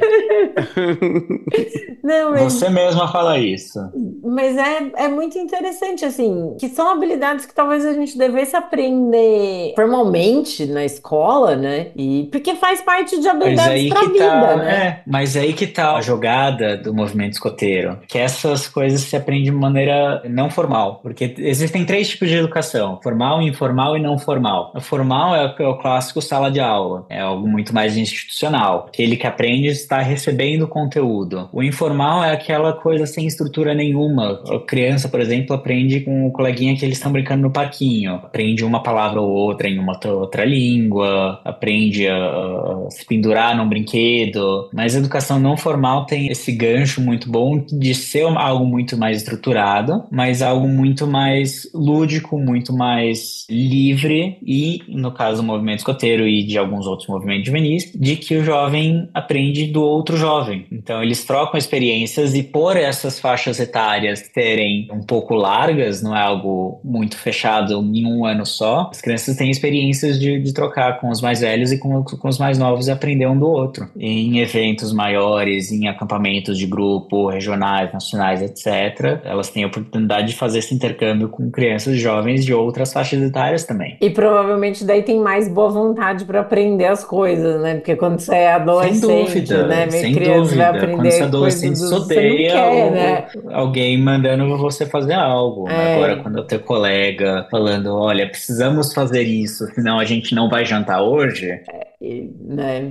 Não, mas Você mesma fala isso. Mas é, é muito interessante, assim, que são habilidades que talvez a gente devesse aprender formalmente na escola, né? E porque faz parte de Mas habilidades aí para a que vida, tá, né? é, mas aí que tá a jogada do movimento escoteiro, que essas coisas se aprendem de maneira não formal, porque existem três tipos de educação: formal, informal e não formal. A formal é o, é o clássico sala de aula, é algo muito mais institucional, aquele que aprende está recebendo conteúdo. O informal é aquela coisa sem estrutura nenhuma. A criança, por exemplo, aprende com o coleguinha que eles estão brincando no parquinho, aprende uma palavra ou outra em uma outra língua, aprende a, a se pendurar num brinquedo, mas a educação não formal tem esse gancho muito bom de ser algo muito mais estruturado, mas algo muito mais lúdico, muito mais livre e, no caso do movimento escoteiro e de alguns outros movimentos juvenis, de que o jovem aprende do outro jovem. Então eles trocam experiências e por essas faixas etárias serem um pouco largas, não é algo muito fechado em um ano só, as crianças têm experiências de, de trocar com os mais velhos e com, com os mais novos e aprender um do outro. Em eventos maiores, em acampamentos de grupo, regionais, nacionais, etcétera, elas têm a oportunidade de fazer esse intercâmbio com crianças jovens de outras faixas etárias também. E provavelmente daí tem mais boa vontade para aprender as coisas, né? Porque quando você é Sem adolescente, né? dúvida, Meio sem criança vai dúvida. Quando você é aprender coisas adolescente, você do... você não odeia quer, o, né? o- alguém mandando você fazer algo. Agora, É, quando eu tenho colega falando, olha, precisamos fazer isso, senão a gente não vai jantar hoje, e, né?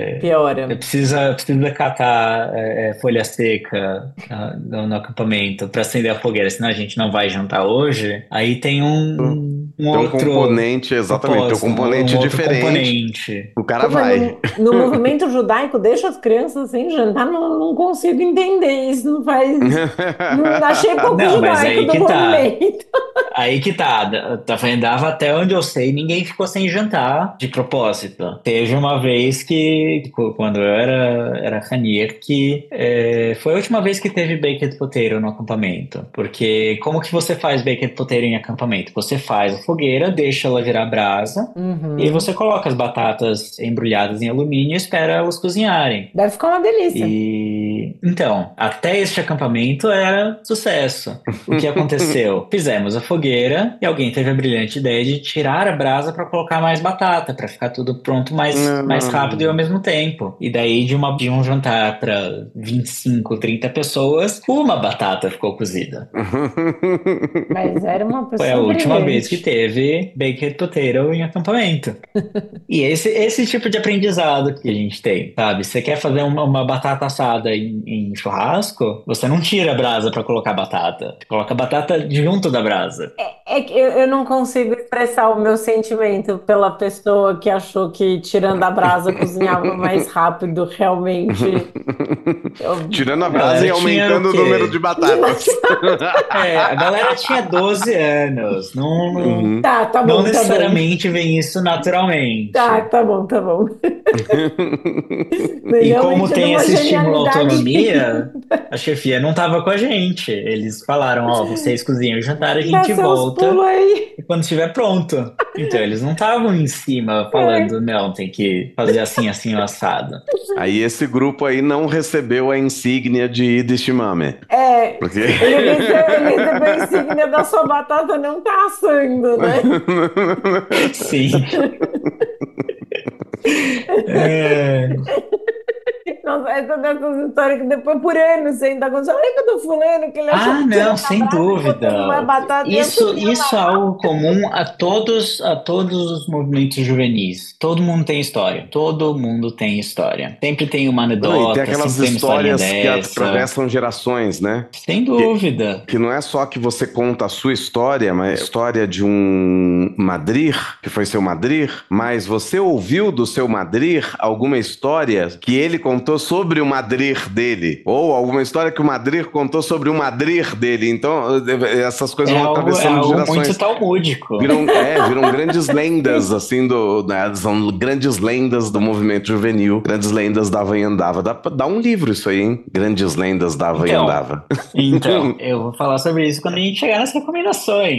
você Piora. precisa, precisa catar é, é, folha seca ah, no, no acampamento para acender a fogueira, senão a gente não vai jantar hoje. Aí tem um, um Tem um outro componente, exatamente, tem um propósito, um, um componente outro diferente. componente. O cara Pô, mas vai. no, no movimento judaico, deixa as crianças sem jantar, não, não consigo entender isso, não faz. Não, achei pouco Não, mas judaico aí do que tá. movimento. Aí que tá, da- da Vendava até onde eu sei, ninguém ficou sem jantar de propósito. Teve uma vez que, qu- quando eu era, era Ranier, que é, foi a última vez que teve baked potato no acampamento. Porque como que você faz baked potato em acampamento? Você faz a fogueira, deixa ela virar brasa, e aí Uhum. você coloca as batatas embrulhadas em alumínio e espera elas cozinharem. Deve ficar uma delícia. E então, até este acampamento era sucesso. O que aconteceu? Fizemos a fogueira e alguém teve a brilhante ideia de tirar a brasa para colocar mais batata, para ficar tudo pronto mais, mais rápido e ao Não. mesmo tempo. E daí, de, uma, de um jantar para vinte e cinco, trinta pessoas, uma batata ficou cozida. Mas era uma Foi a pessoa última vez que brilhante. teve baked potato em acampamento. E esse, esse tipo de aprendizado que a gente tem, sabe? Você quer fazer uma, uma batata assada em, em churrasco, você não tira a brasa para colocar batata. Você coloca a batata junto da brasa. É que eu, eu não consigo expressar o meu sentimento pela pessoa que achou que tirando a brasa cozinhava mais rápido, realmente. Eu... Tirando a A brasa e galera tinha aumentando o o quê? número de batatas. É, a galera tinha doze anos. Não, não, Uhum. Tá, tá não bom, tá bom. necessariamente vem isso Tá, naturalmente. tá bom, tá bom. Mas E como realmente é de tem uma esse estímulo à genialidade. autonomia, a chefia não estava com a gente. Eles falaram, ó, vocês cozinham o jantar, a Dá gente seus volta pulos aí. e quando estiver pronto. Então eles não estavam em cima É. falando, não, tem que fazer assim, assim, o assado. Aí esse grupo aí não recebeu a insígnia de Idishimame. É, Porque... ele recebeu, ele recebeu a insígnia da sua batata não tá assando, né? Sim. É, Nossa, essa dessas histórias que depois por anos você ainda conta. Olha que eu do fulano, que ele achou Ah, que tirando não, a sem brasa e botando mais dúvida. batata ia Isso, subir isso é lá. algo comum a todos, a todos os movimentos juvenis. Todo mundo tem história. Todo mundo tem história. Sempre tem uma Não, e tem anedota, aquelas sempre tem uma historinha histórias que dessa. atravessam gerações, né? Sem Que, dúvida. que não é só que você conta a sua história, mas a história de um madrir, que foi seu madrir, mas você ouviu do seu madrir alguma história que ele contou sobre o madrir dele, ou alguma história que o madrir contou sobre o madrir dele. Então, essas coisas É vão algo, é atravessando algo muito gerações. talmúdico. Viram, é, viram grandes lendas, assim, do, né, são grandes lendas do movimento juvenil, grandes lendas da Havaiandava. Dá, pra- dá um livro isso aí, hein? Grandes lendas da Então, Havaiandava. então, eu vou falar sobre isso quando a gente chegar nas recomendações.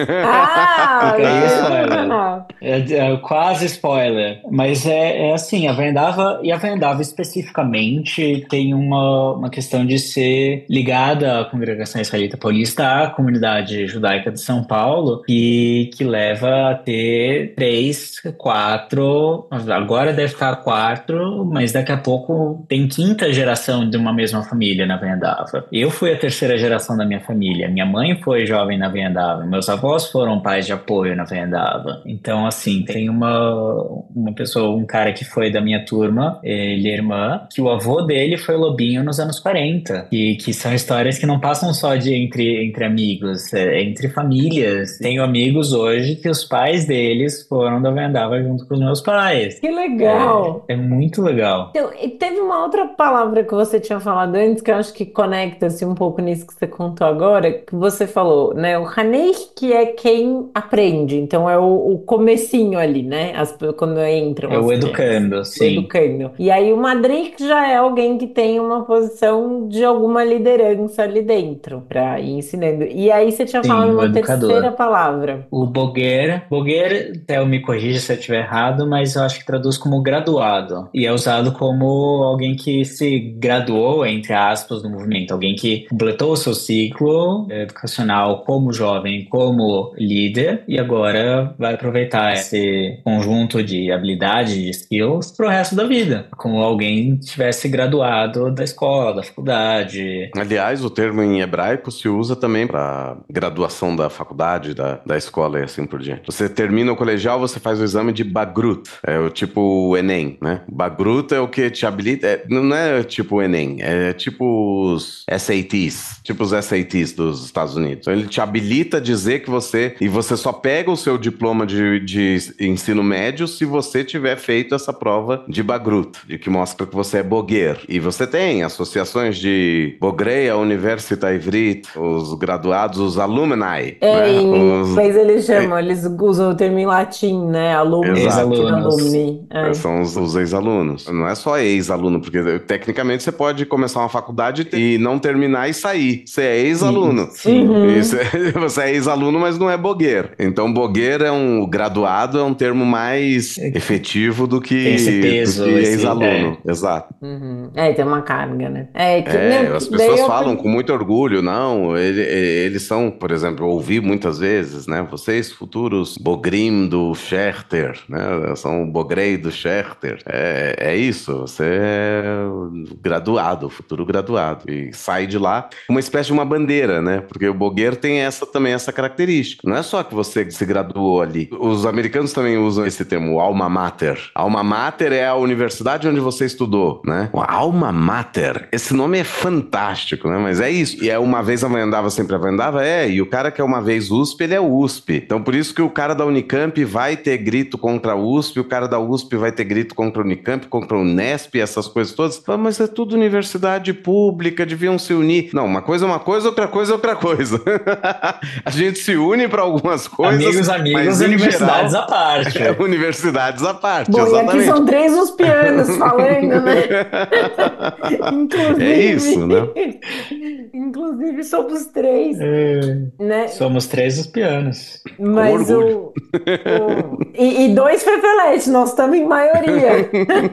Ah, Fica aí o spoiler. ah, É, é quase spoiler. Mas é, é assim, a Vendava, e a Vendava especificamente tem uma, uma questão de ser ligada à Congregação Israelita Paulista, à comunidade judaica de São Paulo, e que leva a ter três, quatro, agora deve estar quatro, mas daqui a pouco tem quinta geração de uma mesma família na Vendava. Eu fui a terceira geração da minha família. Minha mãe foi jovem na Vendava. Meus avós foram pais de apoio na Vendava. Então, assim, tem uma, uma pessoa, um cara que foi da minha turma, ele é irmã, que o avô dele foi Lobinho nos anos quarenta. E que são histórias que não passam só de entre, entre amigos, é entre famílias. Tenho amigos hoje que os pais deles foram da Vendava junto com os meus pais. que legal. É, é muito legal. Então, e teve uma outra palavra que você tinha falado antes, que eu acho que conecta-se um pouco nisso que você contou agora, que você falou, né? O Haneich, que é quem aprende, então é o, o comecinho ali, né? As, quando entram É as o crianças. educando, O sim. educando. E aí o Madrid já é alguém que tem uma posição de alguma liderança ali dentro, para ir ensinando. E aí você tinha falado Sim, o uma terceira educador. palavra. O Boguer, Boguer, até me corrija se eu estiver errado, mas eu acho que traduz como graduado. E é usado como alguém que se graduou, entre aspas, no movimento. Alguém que completou o seu ciclo educacional como jovem, como líder, e agora vai aproveitar esse conjunto de habilidades, de skills, para o resto da vida. Como alguém tivesse graduado da escola, da faculdade. Aliás, o termo em hebraico se usa também para graduação da faculdade, da, da escola e assim por diante. Você termina o colegial, você faz o exame de Bagrut, é o tipo o Enem, né? Bagrut é o que te habilita, é, não é tipo o Enem, é tipo os S A Ts, tipo os S A Ts dos Estados Unidos. Então ele te habilita a dizer que você, e você só pega o seu diploma de, de ensino médio se você tiver feito essa prova de Bagrut, de que mostra que você é boguer. E você tem associações de Bogrei, a Università Ivrit, os graduados, os alumni, É, né? em Os, inglês eles chamam, eles usam o termo em latim, né? Alumni, exato. Ex-alunos. alumni. É. São os, os ex-alunos. Não é só ex-aluno, porque tecnicamente você pode começar uma faculdade e não terminar e sair. Você é ex-aluno. Sim. Uhum. E você, você é ex-aluno, mas não é boguer. Então, boguer é um graduado, é um termo mais efetivo do que, Tem esse peso, do que esse- ex-aluno. Exato. Uhum. É, tem uma carga, né? É, que, É, não, as daí pessoas eu falam com pergunto- muito orgulho, não, ele- eles são, por exemplo, eu ouvi muitas vezes, né, vocês futuros Bogrim do Scherter, né, são o Bogrei do Scherter, é, é isso, você é graduado, futuro graduado, e sai de lá com uma espécie de uma bandeira, né, porque o Boguer tem essa também, essa característica, não é só que você se graduou ali, os americanos também usam esse termo, alma mater, alma mater é a universidade onde você estudou, falou, né? O Alma Mater. Esse nome é fantástico, né? Mas é isso. E é uma vez a Vanhandava, sempre a Vanhandava? É, e o cara que é uma vez U S P, ele é U S P. Então por isso que o cara da Unicamp vai ter grito contra a U S P, o cara da U S P vai ter grito contra a Unicamp, contra a Unesp, essas coisas todas. Fala, mas é tudo universidade pública, deviam se unir. Não, uma coisa é uma coisa, outra coisa é outra coisa. A gente se une para algumas coisas. Amigos, amigos, mas, universidades geral, à parte. É, universidades à parte, bom, exatamente. E aqui são três os pianos falando, né? Inclusive. É isso, né? Inclusive somos três. É, né? Somos três os pianos. Mas o, o e, e dois Fefeletes, nós estamos em maioria.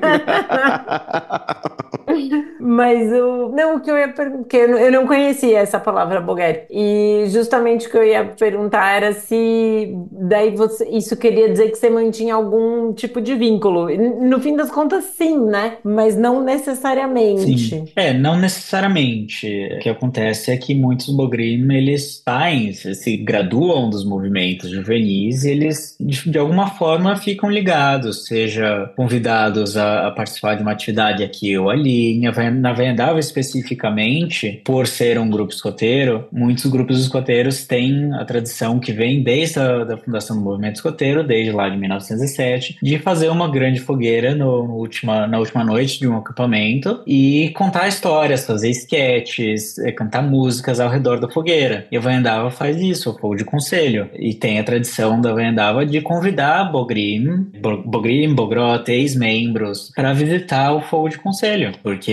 Mas o não, o que eu ia perguntar, porque eu não- eu não conhecia essa palavra boguete. E justamente o que eu ia perguntar era se daí você, isso queria dizer que você mantinha algum tipo de vínculo. E no fim das contas, sim, né? Mas não necessariamente. Sim. É, não necessariamente. O que acontece é que muitos Bogrim, eles saem, se se graduam dos movimentos juvenis e eles, de, de alguma forma, ficam ligados, seja convidados a, a participar de uma atividade aqui ou ali. Na Van- na Vanhandava, especificamente, por ser um grupo escoteiro, muitos grupos escoteiros têm a tradição que vem desde a da fundação do movimento escoteiro, desde lá de mil novecentos e sete, de fazer uma grande fogueira no, no última, na última noite de um acampamento e contar histórias, fazer esquetes, eh, cantar músicas ao redor da fogueira. E a Vanhandava faz isso, o fogo de conselho. E tem a tradição da Vanhandava de convidar Bogrim, Bo- Bogrim, Bogrot, ex-membros, para visitar o fogo de conselho, porque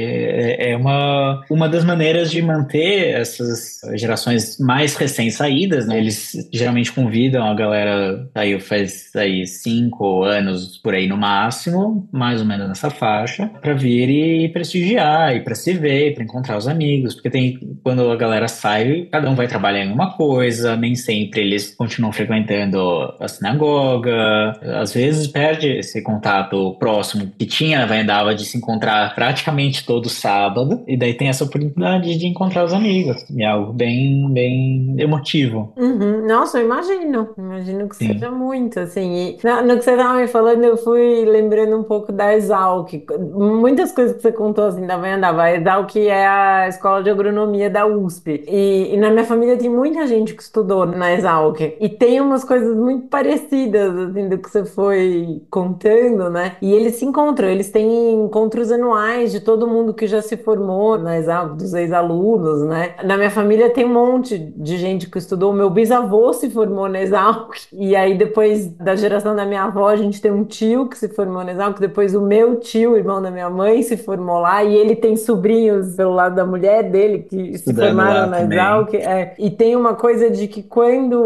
é é uma, uma das maneiras de manter essas gerações mais recém-saídas, né? Eles geralmente convidam a galera, aí faz aí cinco anos por aí no máximo, mais ou menos nessa faixa, para vir e prestigiar, e para se ver, para encontrar os amigos, porque tem quando a galera sai, cada um vai trabalhar em uma coisa, nem sempre eles continuam frequentando a sinagoga, às vezes perde esse contato próximo que tinha, vai andava de se encontrar praticamente todo sábado, e daí tem essa oportunidade de encontrar os amigos, e é algo bem, bem emotivo. Uhum. Nossa, eu imagino. Imagino que Sim. seja muito, assim. E na- no que você estava me falando, eu fui lembrando um pouco da Exalc. Muitas coisas que você contou, assim, da Vanhandava. A Exalc é a escola de agronomia da U S P. E, e na minha família tem muita gente que estudou na Exalc. E tem umas coisas muito parecidas, assim, do que você foi contando, né? E eles se encontram. Eles têm encontros anuais de todo mundo que já se formou na Exalc, dos ex-alunos, né? Na minha família tem um monte de gente que estudou. Meu bisavô se formou na Exalc, e aí depois da geração da minha avó, a gente tem um tio que se formou na Exalc, depois o meu tio, irmão da minha mãe, se formou lá, e ele tem sobrinhos pelo lado da mulher dele que se Estudando formaram lá na também. Exalc. É. E tem uma coisa de que quando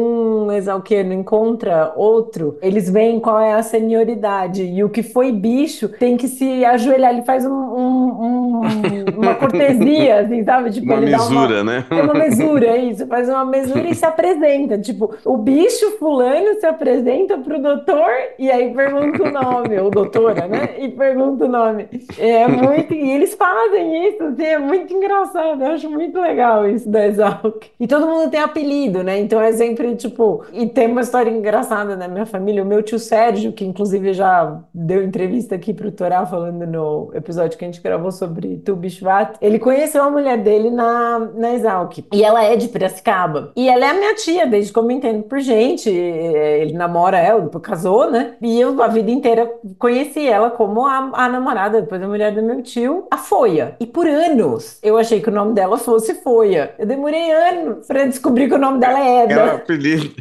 um exalquiano encontra outro, eles veem qual é a senioridade, e o que foi bicho tem que se ajoelhar, ele faz um- um- um- uma cortesia, assim, sabe? Tipo, Uma ele dá mesura, uma, né? é uma mesura, é isso. Faz uma mesura e se apresenta. Tipo, o bicho fulano se apresenta pro doutor e aí pergunta o nome, ou doutora, né? E pergunta o nome. É muito. E eles fazem isso, assim, é muito engraçado. Eu acho muito legal isso da Exalc. E todo mundo tem apelido, né? Então é sempre, tipo. E tem uma história engraçada na minha família. O meu tio Sérgio, que inclusive já deu entrevista aqui pro Torá, falando no episódio que a gente gravou sobre Tu Bishvat, ele conheceu a mulher dele na, na Exalc. E ela é de Piracicaba. E ela é a minha tia, desde que eu me entendo por gente. Eh, Ele namora ela, depois casou, né? E eu a vida inteira conheci ela como a, a namorada, depois a mulher do meu tio, a Foia. E por anos eu achei que o nome dela fosse Foia. Eu demorei anos pra descobrir que o nome dela é Era um Eda. apelido.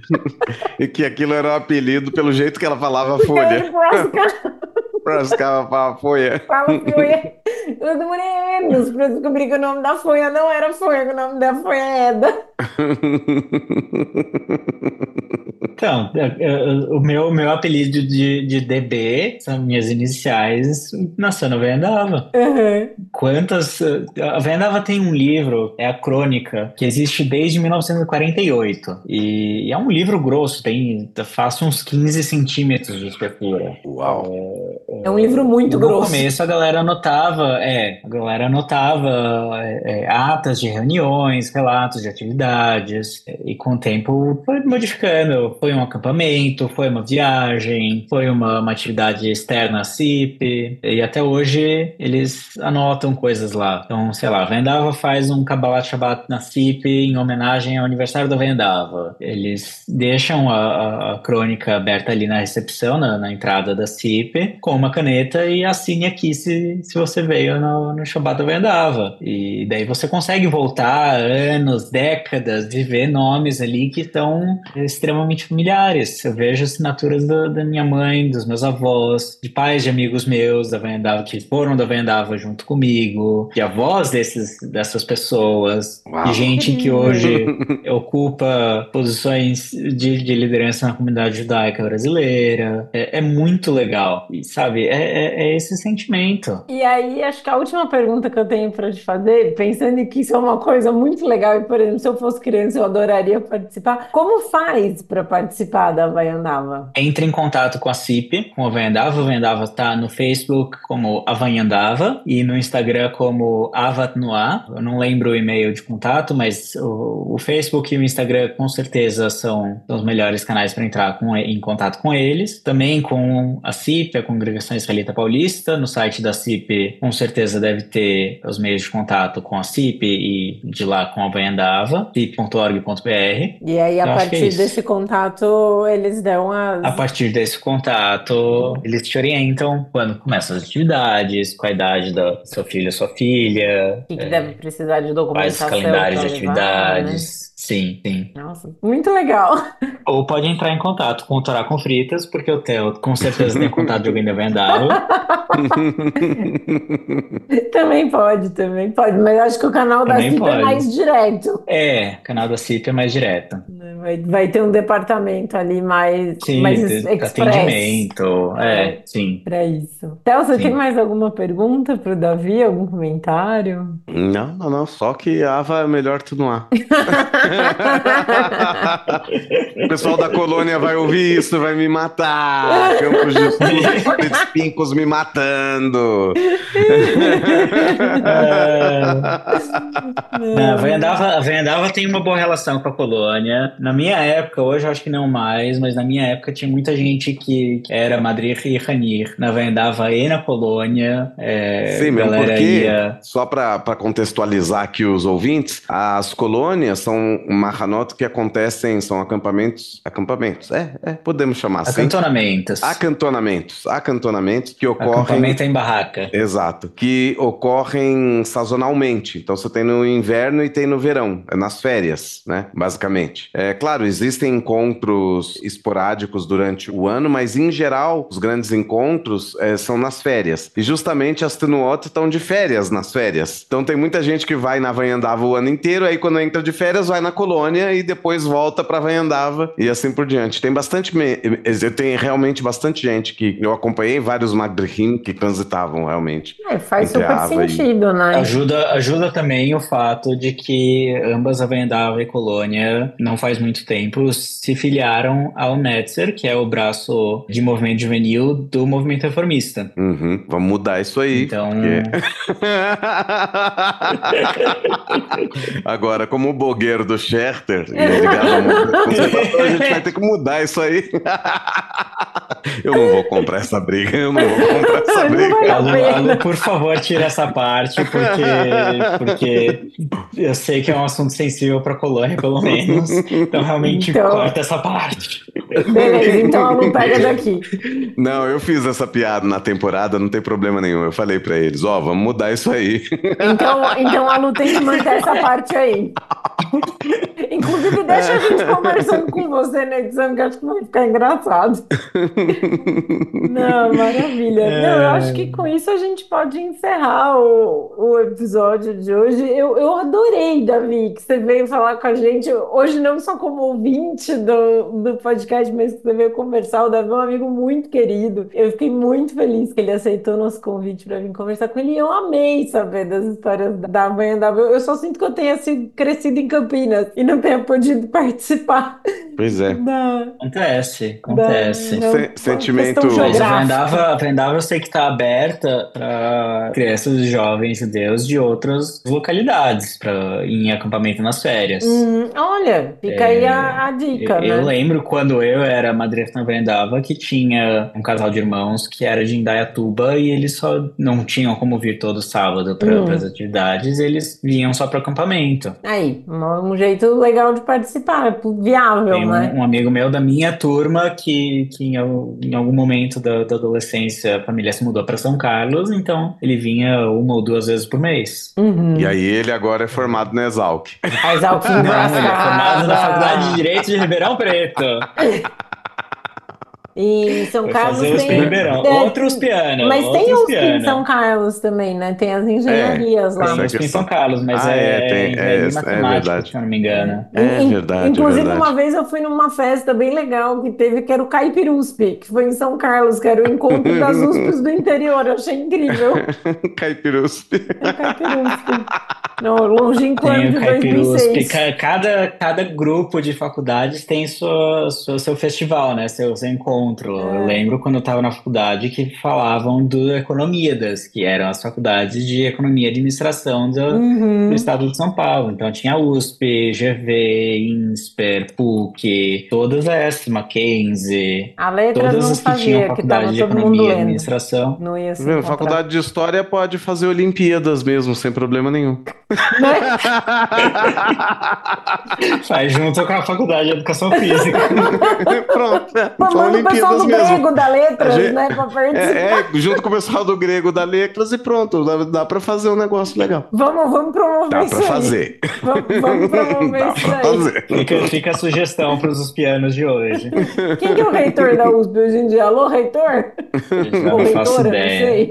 E que aquilo era um apelido pelo jeito que ela falava Porque ela é de folha. Piracicaba. Ela falava folha. Fala Foia. Eu demorei anos pra descobrir que o nome da Foia não era Foia, que o nome da Foia é Eda. Então, eu- eu- o meu, meu apelido de, de D B são minhas iniciais, nasceu na Vanhandava. Uhum. Quantas. A Vanhandava tem um livro, é a Crônica, que existe desde mil novecentos e quarenta e oito. E é um livro grosso, tem faz uns quinze centímetros de espessura. Uau. É, É um livro muito No grosso. começo a galera anotava, é, a galera anotava é, é, atas de reuniões, relatos de atividades, é, e com o tempo foi modificando. Foi um acampamento, foi uma viagem, foi uma, uma atividade externa à C I P, e até hoje eles anotam coisas lá. Então, sei lá, a Vendava faz um Kabbalat Shabbat na C I P em homenagem ao aniversário da Vendava. Eles deixam a, a- a crônica aberta ali na recepção, na, na entrada da C I P, com uma caneta e assine aqui se, se você veio no, no Shabbat da Vendava. E daí você consegue voltar anos, décadas, e ver nomes ali que estão extremamente familiares. Eu vejo assinaturas da, da minha mãe, dos meus avós, de pais de amigos meus da Vendava, que foram da Vendava junto comigo, de avós desses, dessas pessoas, de Uau. gente que Incrível. hoje ocupa posições de, de liderança na comunidade judaica brasileira. É, é muito legal, e, sabe? É, é, é esse sentimento. E aí, acho que a última pergunta que eu tenho para te fazer, pensando em que isso é uma coisa muito legal, e, por exemplo, se eu fosse criança, eu adoraria participar. Como faz para participar da Havaiandava? Entre em contato com a C I P, com a Vanhandava. A Vanhandava está no Facebook como Avanhandava e no Instagram como Avatnoa. Eu não lembro o e-mail de contato, mas o, o Facebook e o Instagram com certeza são, são os melhores canais para entrar com, em contato com eles. Também com a C I P, a Congregação Israelita Paulista. No site da C I P, com certeza deve ter os meios de contato com a C I P e de lá com a Vanhandava, C I P ponto org ponto b r. E aí, a Eu acho que é partir isso. desse contato, eles dão A as. partir desse contato, eles te orientam quando começam as atividades, qual a idade da seu filho ou sua filha, O que que deve precisar de quais os documentação calendários para de levar, né? atividades. Sim, sim. Nossa, muito legal. Ou pode entrar em contato com o Torá com Fritas, porque o Theo com certeza tem contato de alguém da Vendava. Também pode, também pode, mas acho que o canal da Também C I P é pode. mais direto, É, o canal da C I P é mais direto. né? Vai, vai ter um departamento ali mais, mais Sim, es- de- express atendimento. É, sim, para isso. Théo, você tem sim. mais alguma pergunta para o Davi? Algum comentário? Não, não, não. Só que Ava é melhor tu não há. O pessoal da colônia vai ouvir isso, vai me matar. Campos de Flores Pincos me matando. Não, a Vanhandava, a Vanhandava tem uma boa relação com a colônia. Na minha época, hoje eu acho que não mais, mas na minha época tinha muita gente que era Madrir e Hanir na Vanhandava e na colônia. É, Sim, mesmo galera porque, ia. só para contextualizar aqui os ouvintes, as colônias são mahanot que acontecem, são acampamentos, acampamentos, é, é, podemos chamar assim. Acantonamentos. Acantonamentos, acantonamentos que ocorrem... Acampamento em barraca. Exato, que ocorrem sazonalmente. Então você tem no inverno e tem no verão, é nas férias, né? Basicamente. É claro, existem encontros esporádicos durante o ano, mas em geral os grandes encontros é, são nas férias. E justamente as Tenuot estão de férias nas férias. Então tem muita gente que vai na Vanhandava o ano inteiro, aí quando entra de férias vai na colônia e depois volta pra Vanhandava e assim por diante. Tem bastante, me... eu tenho realmente bastante gente que eu acompanhei vários Madrihim que transitavam realmente. É, faz Entre super a Ava e- sentido, né? Ajuda, ajuda também o fato de que ambas a Vanhandava e Colônia, não faz muito tempo, se filiaram ao Netzer, que é o braço de movimento juvenil do movimento reformista. Uhum, vamos mudar isso aí. Então, porque- Agora, como o blogueiro do Scherter e ligado ao movimento conservador, a gente vai ter que mudar isso aí. Eu não vou comprar essa briga, eu não vou comprar essa Não briga. vai- Alu, pena. Alu, por favor, tira essa parte, porque, porque eu sei que é um assunto sensível para a colônia, pelo menos. Então, realmente, Então- corta essa parte. Beleza, então a Lu pega daqui. Não, eu fiz essa piada na temporada, não tem problema nenhum. Eu falei pra eles, ó, vamos mudar isso aí. Então, então a Lu tem que manter essa parte aí. Inclusive, deixa a gente conversando com você na edição, que acho que vai ficar engraçado. Não, maravilha. Não, eu acho que com isso a gente pode encerrar o, o episódio de hoje. Eu, eu adorei, Davi, que você veio falar com a gente. Hoje, não só como ouvinte do, do podcast, mas que você veio conversar. O Davi é um amigo muito querido. Eu fiquei muito feliz que ele aceitou nosso convite para vir conversar com ele. E eu amei saber das histórias da mãe da. Eu só sinto que eu tenha sido crescido em Campinas e não tenha podido participar. Pois é. Da, Acontece, da, acontece. não, Se- sentimento- questão Mas a geográfica. Vendava, a Vendava eu sei que está aberta para crianças e jovens judeus de outras localidades, para em acampamento nas férias. Hum, olha, fica aí a, a Eu, dica, eu né? lembro quando eu era madrinha na Vendava que tinha um casal de irmãos que era de Indaiatuba e eles só não tinham como vir todo sábado para as Hum. atividades, eles vinham só para acampamento. Aí, um um jeito legal de participar, é viável, Tem né? um, um amigo meu da minha turma que, que em, al- em algum momento da, da adolescência a família se mudou para São Carlos, então ele vinha uma ou duas vezes por mês. Uhum. E aí ele agora é formado na Exalc. A Exalc Não, ele é formado na Faculdade de engraçada. Direito de Ribeirão Preto. E São Foi Carlos fazer U S P tem. Ribeirão. é, Outro U S P ano, Mas tem outro U S P em São U S P ano. Carlos também, né? Tem as É, engenharias lá. Tem essa é U a S P em questão. São Carlos, mas Ah, é, é tem, é, engenharia é matemática, verdade. se eu não me engano. É In- in- verdade, é Inclusive, verdade. uma vez eu fui numa festa bem legal que teve, que era o Caipirusp, que foi em São Carlos, que era o encontro das U S Ps do interior. Eu achei incrível. Caipirusp. É o Caipirusp. No longínquo ano Tem o de dois mil e Caipirusp. seis. Ca- Cada, cada grupo de faculdades tem sua, sua- seu festival, né? Seu, seu encontro. Eu lembro quando eu estava na faculdade que falavam do Economidas, que eram as faculdades de Economia e Administração do, do Uhum. estado de São Paulo. Então tinha U S P, G V, INSPER, PUC, todas essas, Mackenzie, A letras todas não as que tinham fazia, que tava faculdade de todo mundo Economia e lendo. Administração. Não ia se Viu? encontrar. Faculdade de História pode fazer Olimpíadas mesmo, sem problema nenhum. Né? Faz junto com a Faculdade de Educação Física. Pronto, é, são Formando o pessoal Olimpíadas do mesmo. grego, da letras, A gente- né? Pra participar. É, é, junto com o pessoal do grego da letras e pronto, dá, dá pra fazer um negócio legal. Vamos, vamos promover Dá isso pra aí. fazer. Vamos, vamos promover Dá isso pra aí. fazer. Fica, fica a sugestão para os pianos de hoje. Quem que é o reitor da U S P hoje em dia? Alô, reitor? Eu já Ou não faço reitora, não ideia. sei.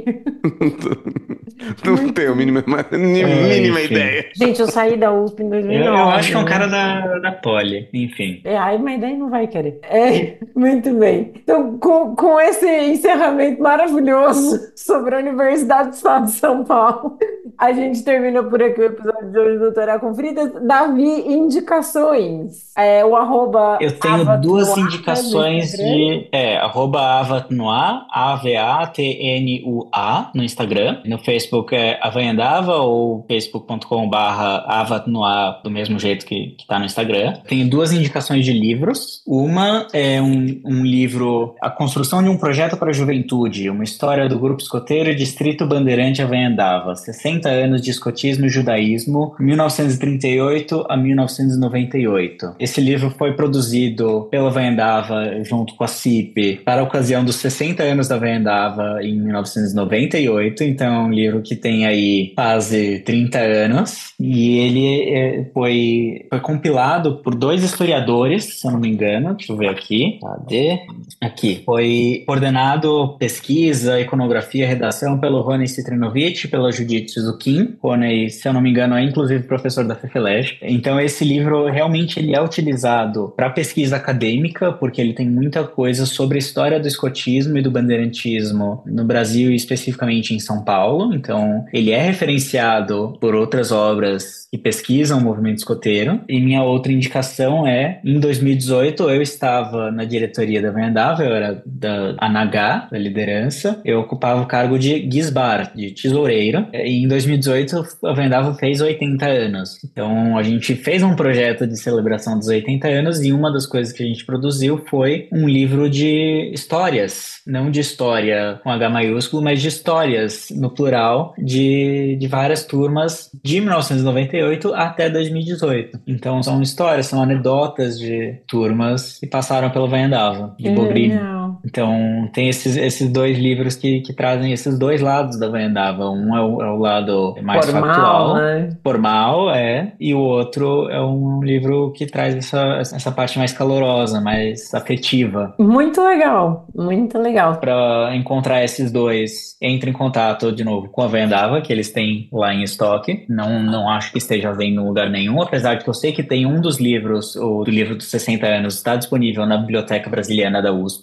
Não tenho a mínima, mínima enfim. ideia. Gente, eu saí da U S P em Eu, dois mil e nove. eu acho que é um né? cara da, da Poli, enfim. É, aí, mas daí não vai querer. É, muito bem. Então, com, com esse encerramento maravilhoso sobre a Universidade do Estado de São Paulo, a gente termina por aqui o episódio de hoje do Doutorar com Fritas. Davi, indicações. É, o arroba Eu tenho Avatnoir, duas né, do indicações Instagram. de é, arroba Avatnoir, A V A T N U A, no Instagram. No Facebook é Avanhandava ou facebook ponto com barra Avatnoir, do mesmo jeito que, que tá no Instagram. Tenho duas indicações de livros. Uma é um, um livro, A Construção de um Projeto para a Juventude, uma história do Grupo Escoteiro Distrito Bandeirante Avanhandava, sessenta anos de escotismo e judaísmo, mil novecentos e trinta e oito a mil novecentos e noventa e oito. Esse livro foi produzido pela Avanhandava junto com a C I P para a ocasião dos sessenta anos da Avanhandava em mil novecentos e noventa e oito, então é um livro que tem aí quase trinta anos e ele é, foi, foi compilado por dois historiadores, se eu não me engano, deixa eu ver aqui, cadê? Aqui, foi coordenado pesquisa, iconografia, redação pelo Rony Citrinovich e pela Judith Suzuki. Rony, se eu não me engano, é inclusive professor da FEFELESH. Então esse livro realmente ele é utilizado para pesquisa acadêmica, porque ele tem muita coisa sobre a história do escotismo e do bandeirantismo no Brasil e especificamente em São Paulo. Então ele é referenciado por outras obras que pesquisam o movimento escoteiro. E minha outra indicação é, em dois mil e dezoito, eu estava na diretoria da Avanhandava, eu era da A N H, da liderança, eu ocupava o cargo de Gisbar, de tesoureiro, e em dois mil e dezoito a Avanhandava fez oitenta anos. Então a gente fez um projeto de celebração dos oitenta anos e uma das coisas que a gente produziu foi um livro de histórias, não de história com H maiúsculo, mas de histórias, no plural, de, de várias turmas de mil novecentos e noventa e oito até dois mil e dezoito. Então são histórias, são anedotas de turmas que passaram pela Avanhandava, de Que Bobrini. legal. Então tem esses, esses dois livros que, que trazem esses dois lados da Avanhandava. Um é o, é o lado mais Formal, factual, né? formal, é, e o outro é um livro que traz essa, essa parte mais calorosa, mais afetiva. Muito legal, muito legal. Para encontrar esses dois, entre em contato de novo com a Avanhandava, que eles têm lá em estoque. Não, não acho que esteja vendo em lugar nenhum, apesar de que eu sei que tem um dos livros, o do livro dos sessenta anos, está disponível na Biblioteca Brasiliana da U S P, mas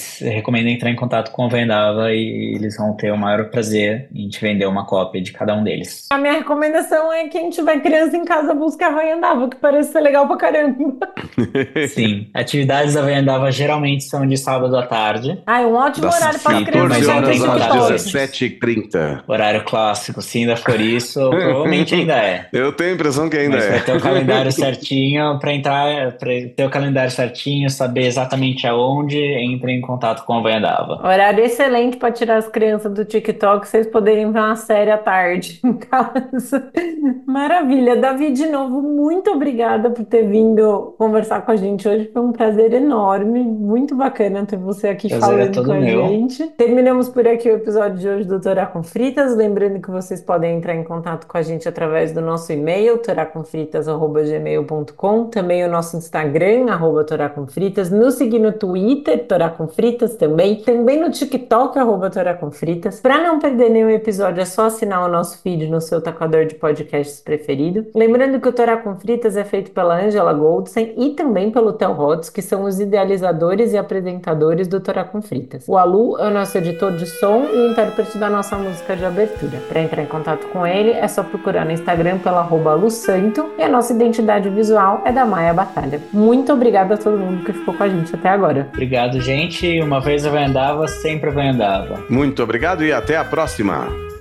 Mas eu recomendo entrar em contato com a Vanhandava e eles vão ter o maior prazer em te vender uma cópia de cada um deles. A minha recomendação é quem tiver criança em casa, busque a Vanhandava, que parece ser legal pra caramba. Sim, atividades da Vanhandava geralmente são de sábado à tarde. Ah, é um ótimo Das horário para as crianças. quatorze horas entrar em às contato. dezessete e trinta. Horário clássico, se ainda for isso, provavelmente ainda é. Eu tenho a impressão que ainda Mas é. vai ter o calendário certinho para entrar, para ter o calendário certinho, saber exatamente aonde, entre em contato com a Vanhandava. Horário excelente para tirar as crianças do TikTok, vocês poderem ver uma série à tarde em casa. Maravilha. Davi, de novo, muito obrigada por ter vindo conversar com a gente hoje. Foi um prazer enorme, muito bacana ter você aqui Prazer é falando todo com a meu. gente. Terminamos por aqui o episódio de hoje do Torá com Fritas. Lembrando que vocês podem entrar em contato com a gente através do nosso e-mail, toracomfritas arroba gmail ponto com, também o nosso Instagram, arroba toracomfritas, nos seguir no Twitter, Torá com Fritas também, também no TikTok, arroba Torá com Fritas. Para não perder nenhum episódio, é só assinar o nosso feed no seu tocador de podcasts preferido. Lembrando que o Torá com Fritas é feito pela Angela Goldstein e também pelo Theo Rods, que são os idealizadores e apresentadores do Torá com Fritas. O Alu é o nosso editor de som e o intérprete da nossa música de abertura. Para entrar em contato com ele, é só procurar no Instagram pela arroba alusanto e a nossa identidade visual é da Maia Batalha. Muito obrigada a todo mundo que ficou com a gente até agora. Obrigado, gente. Uma vez a Vanhandava, sempre a Vanhandava. Muito obrigado e até a próxima.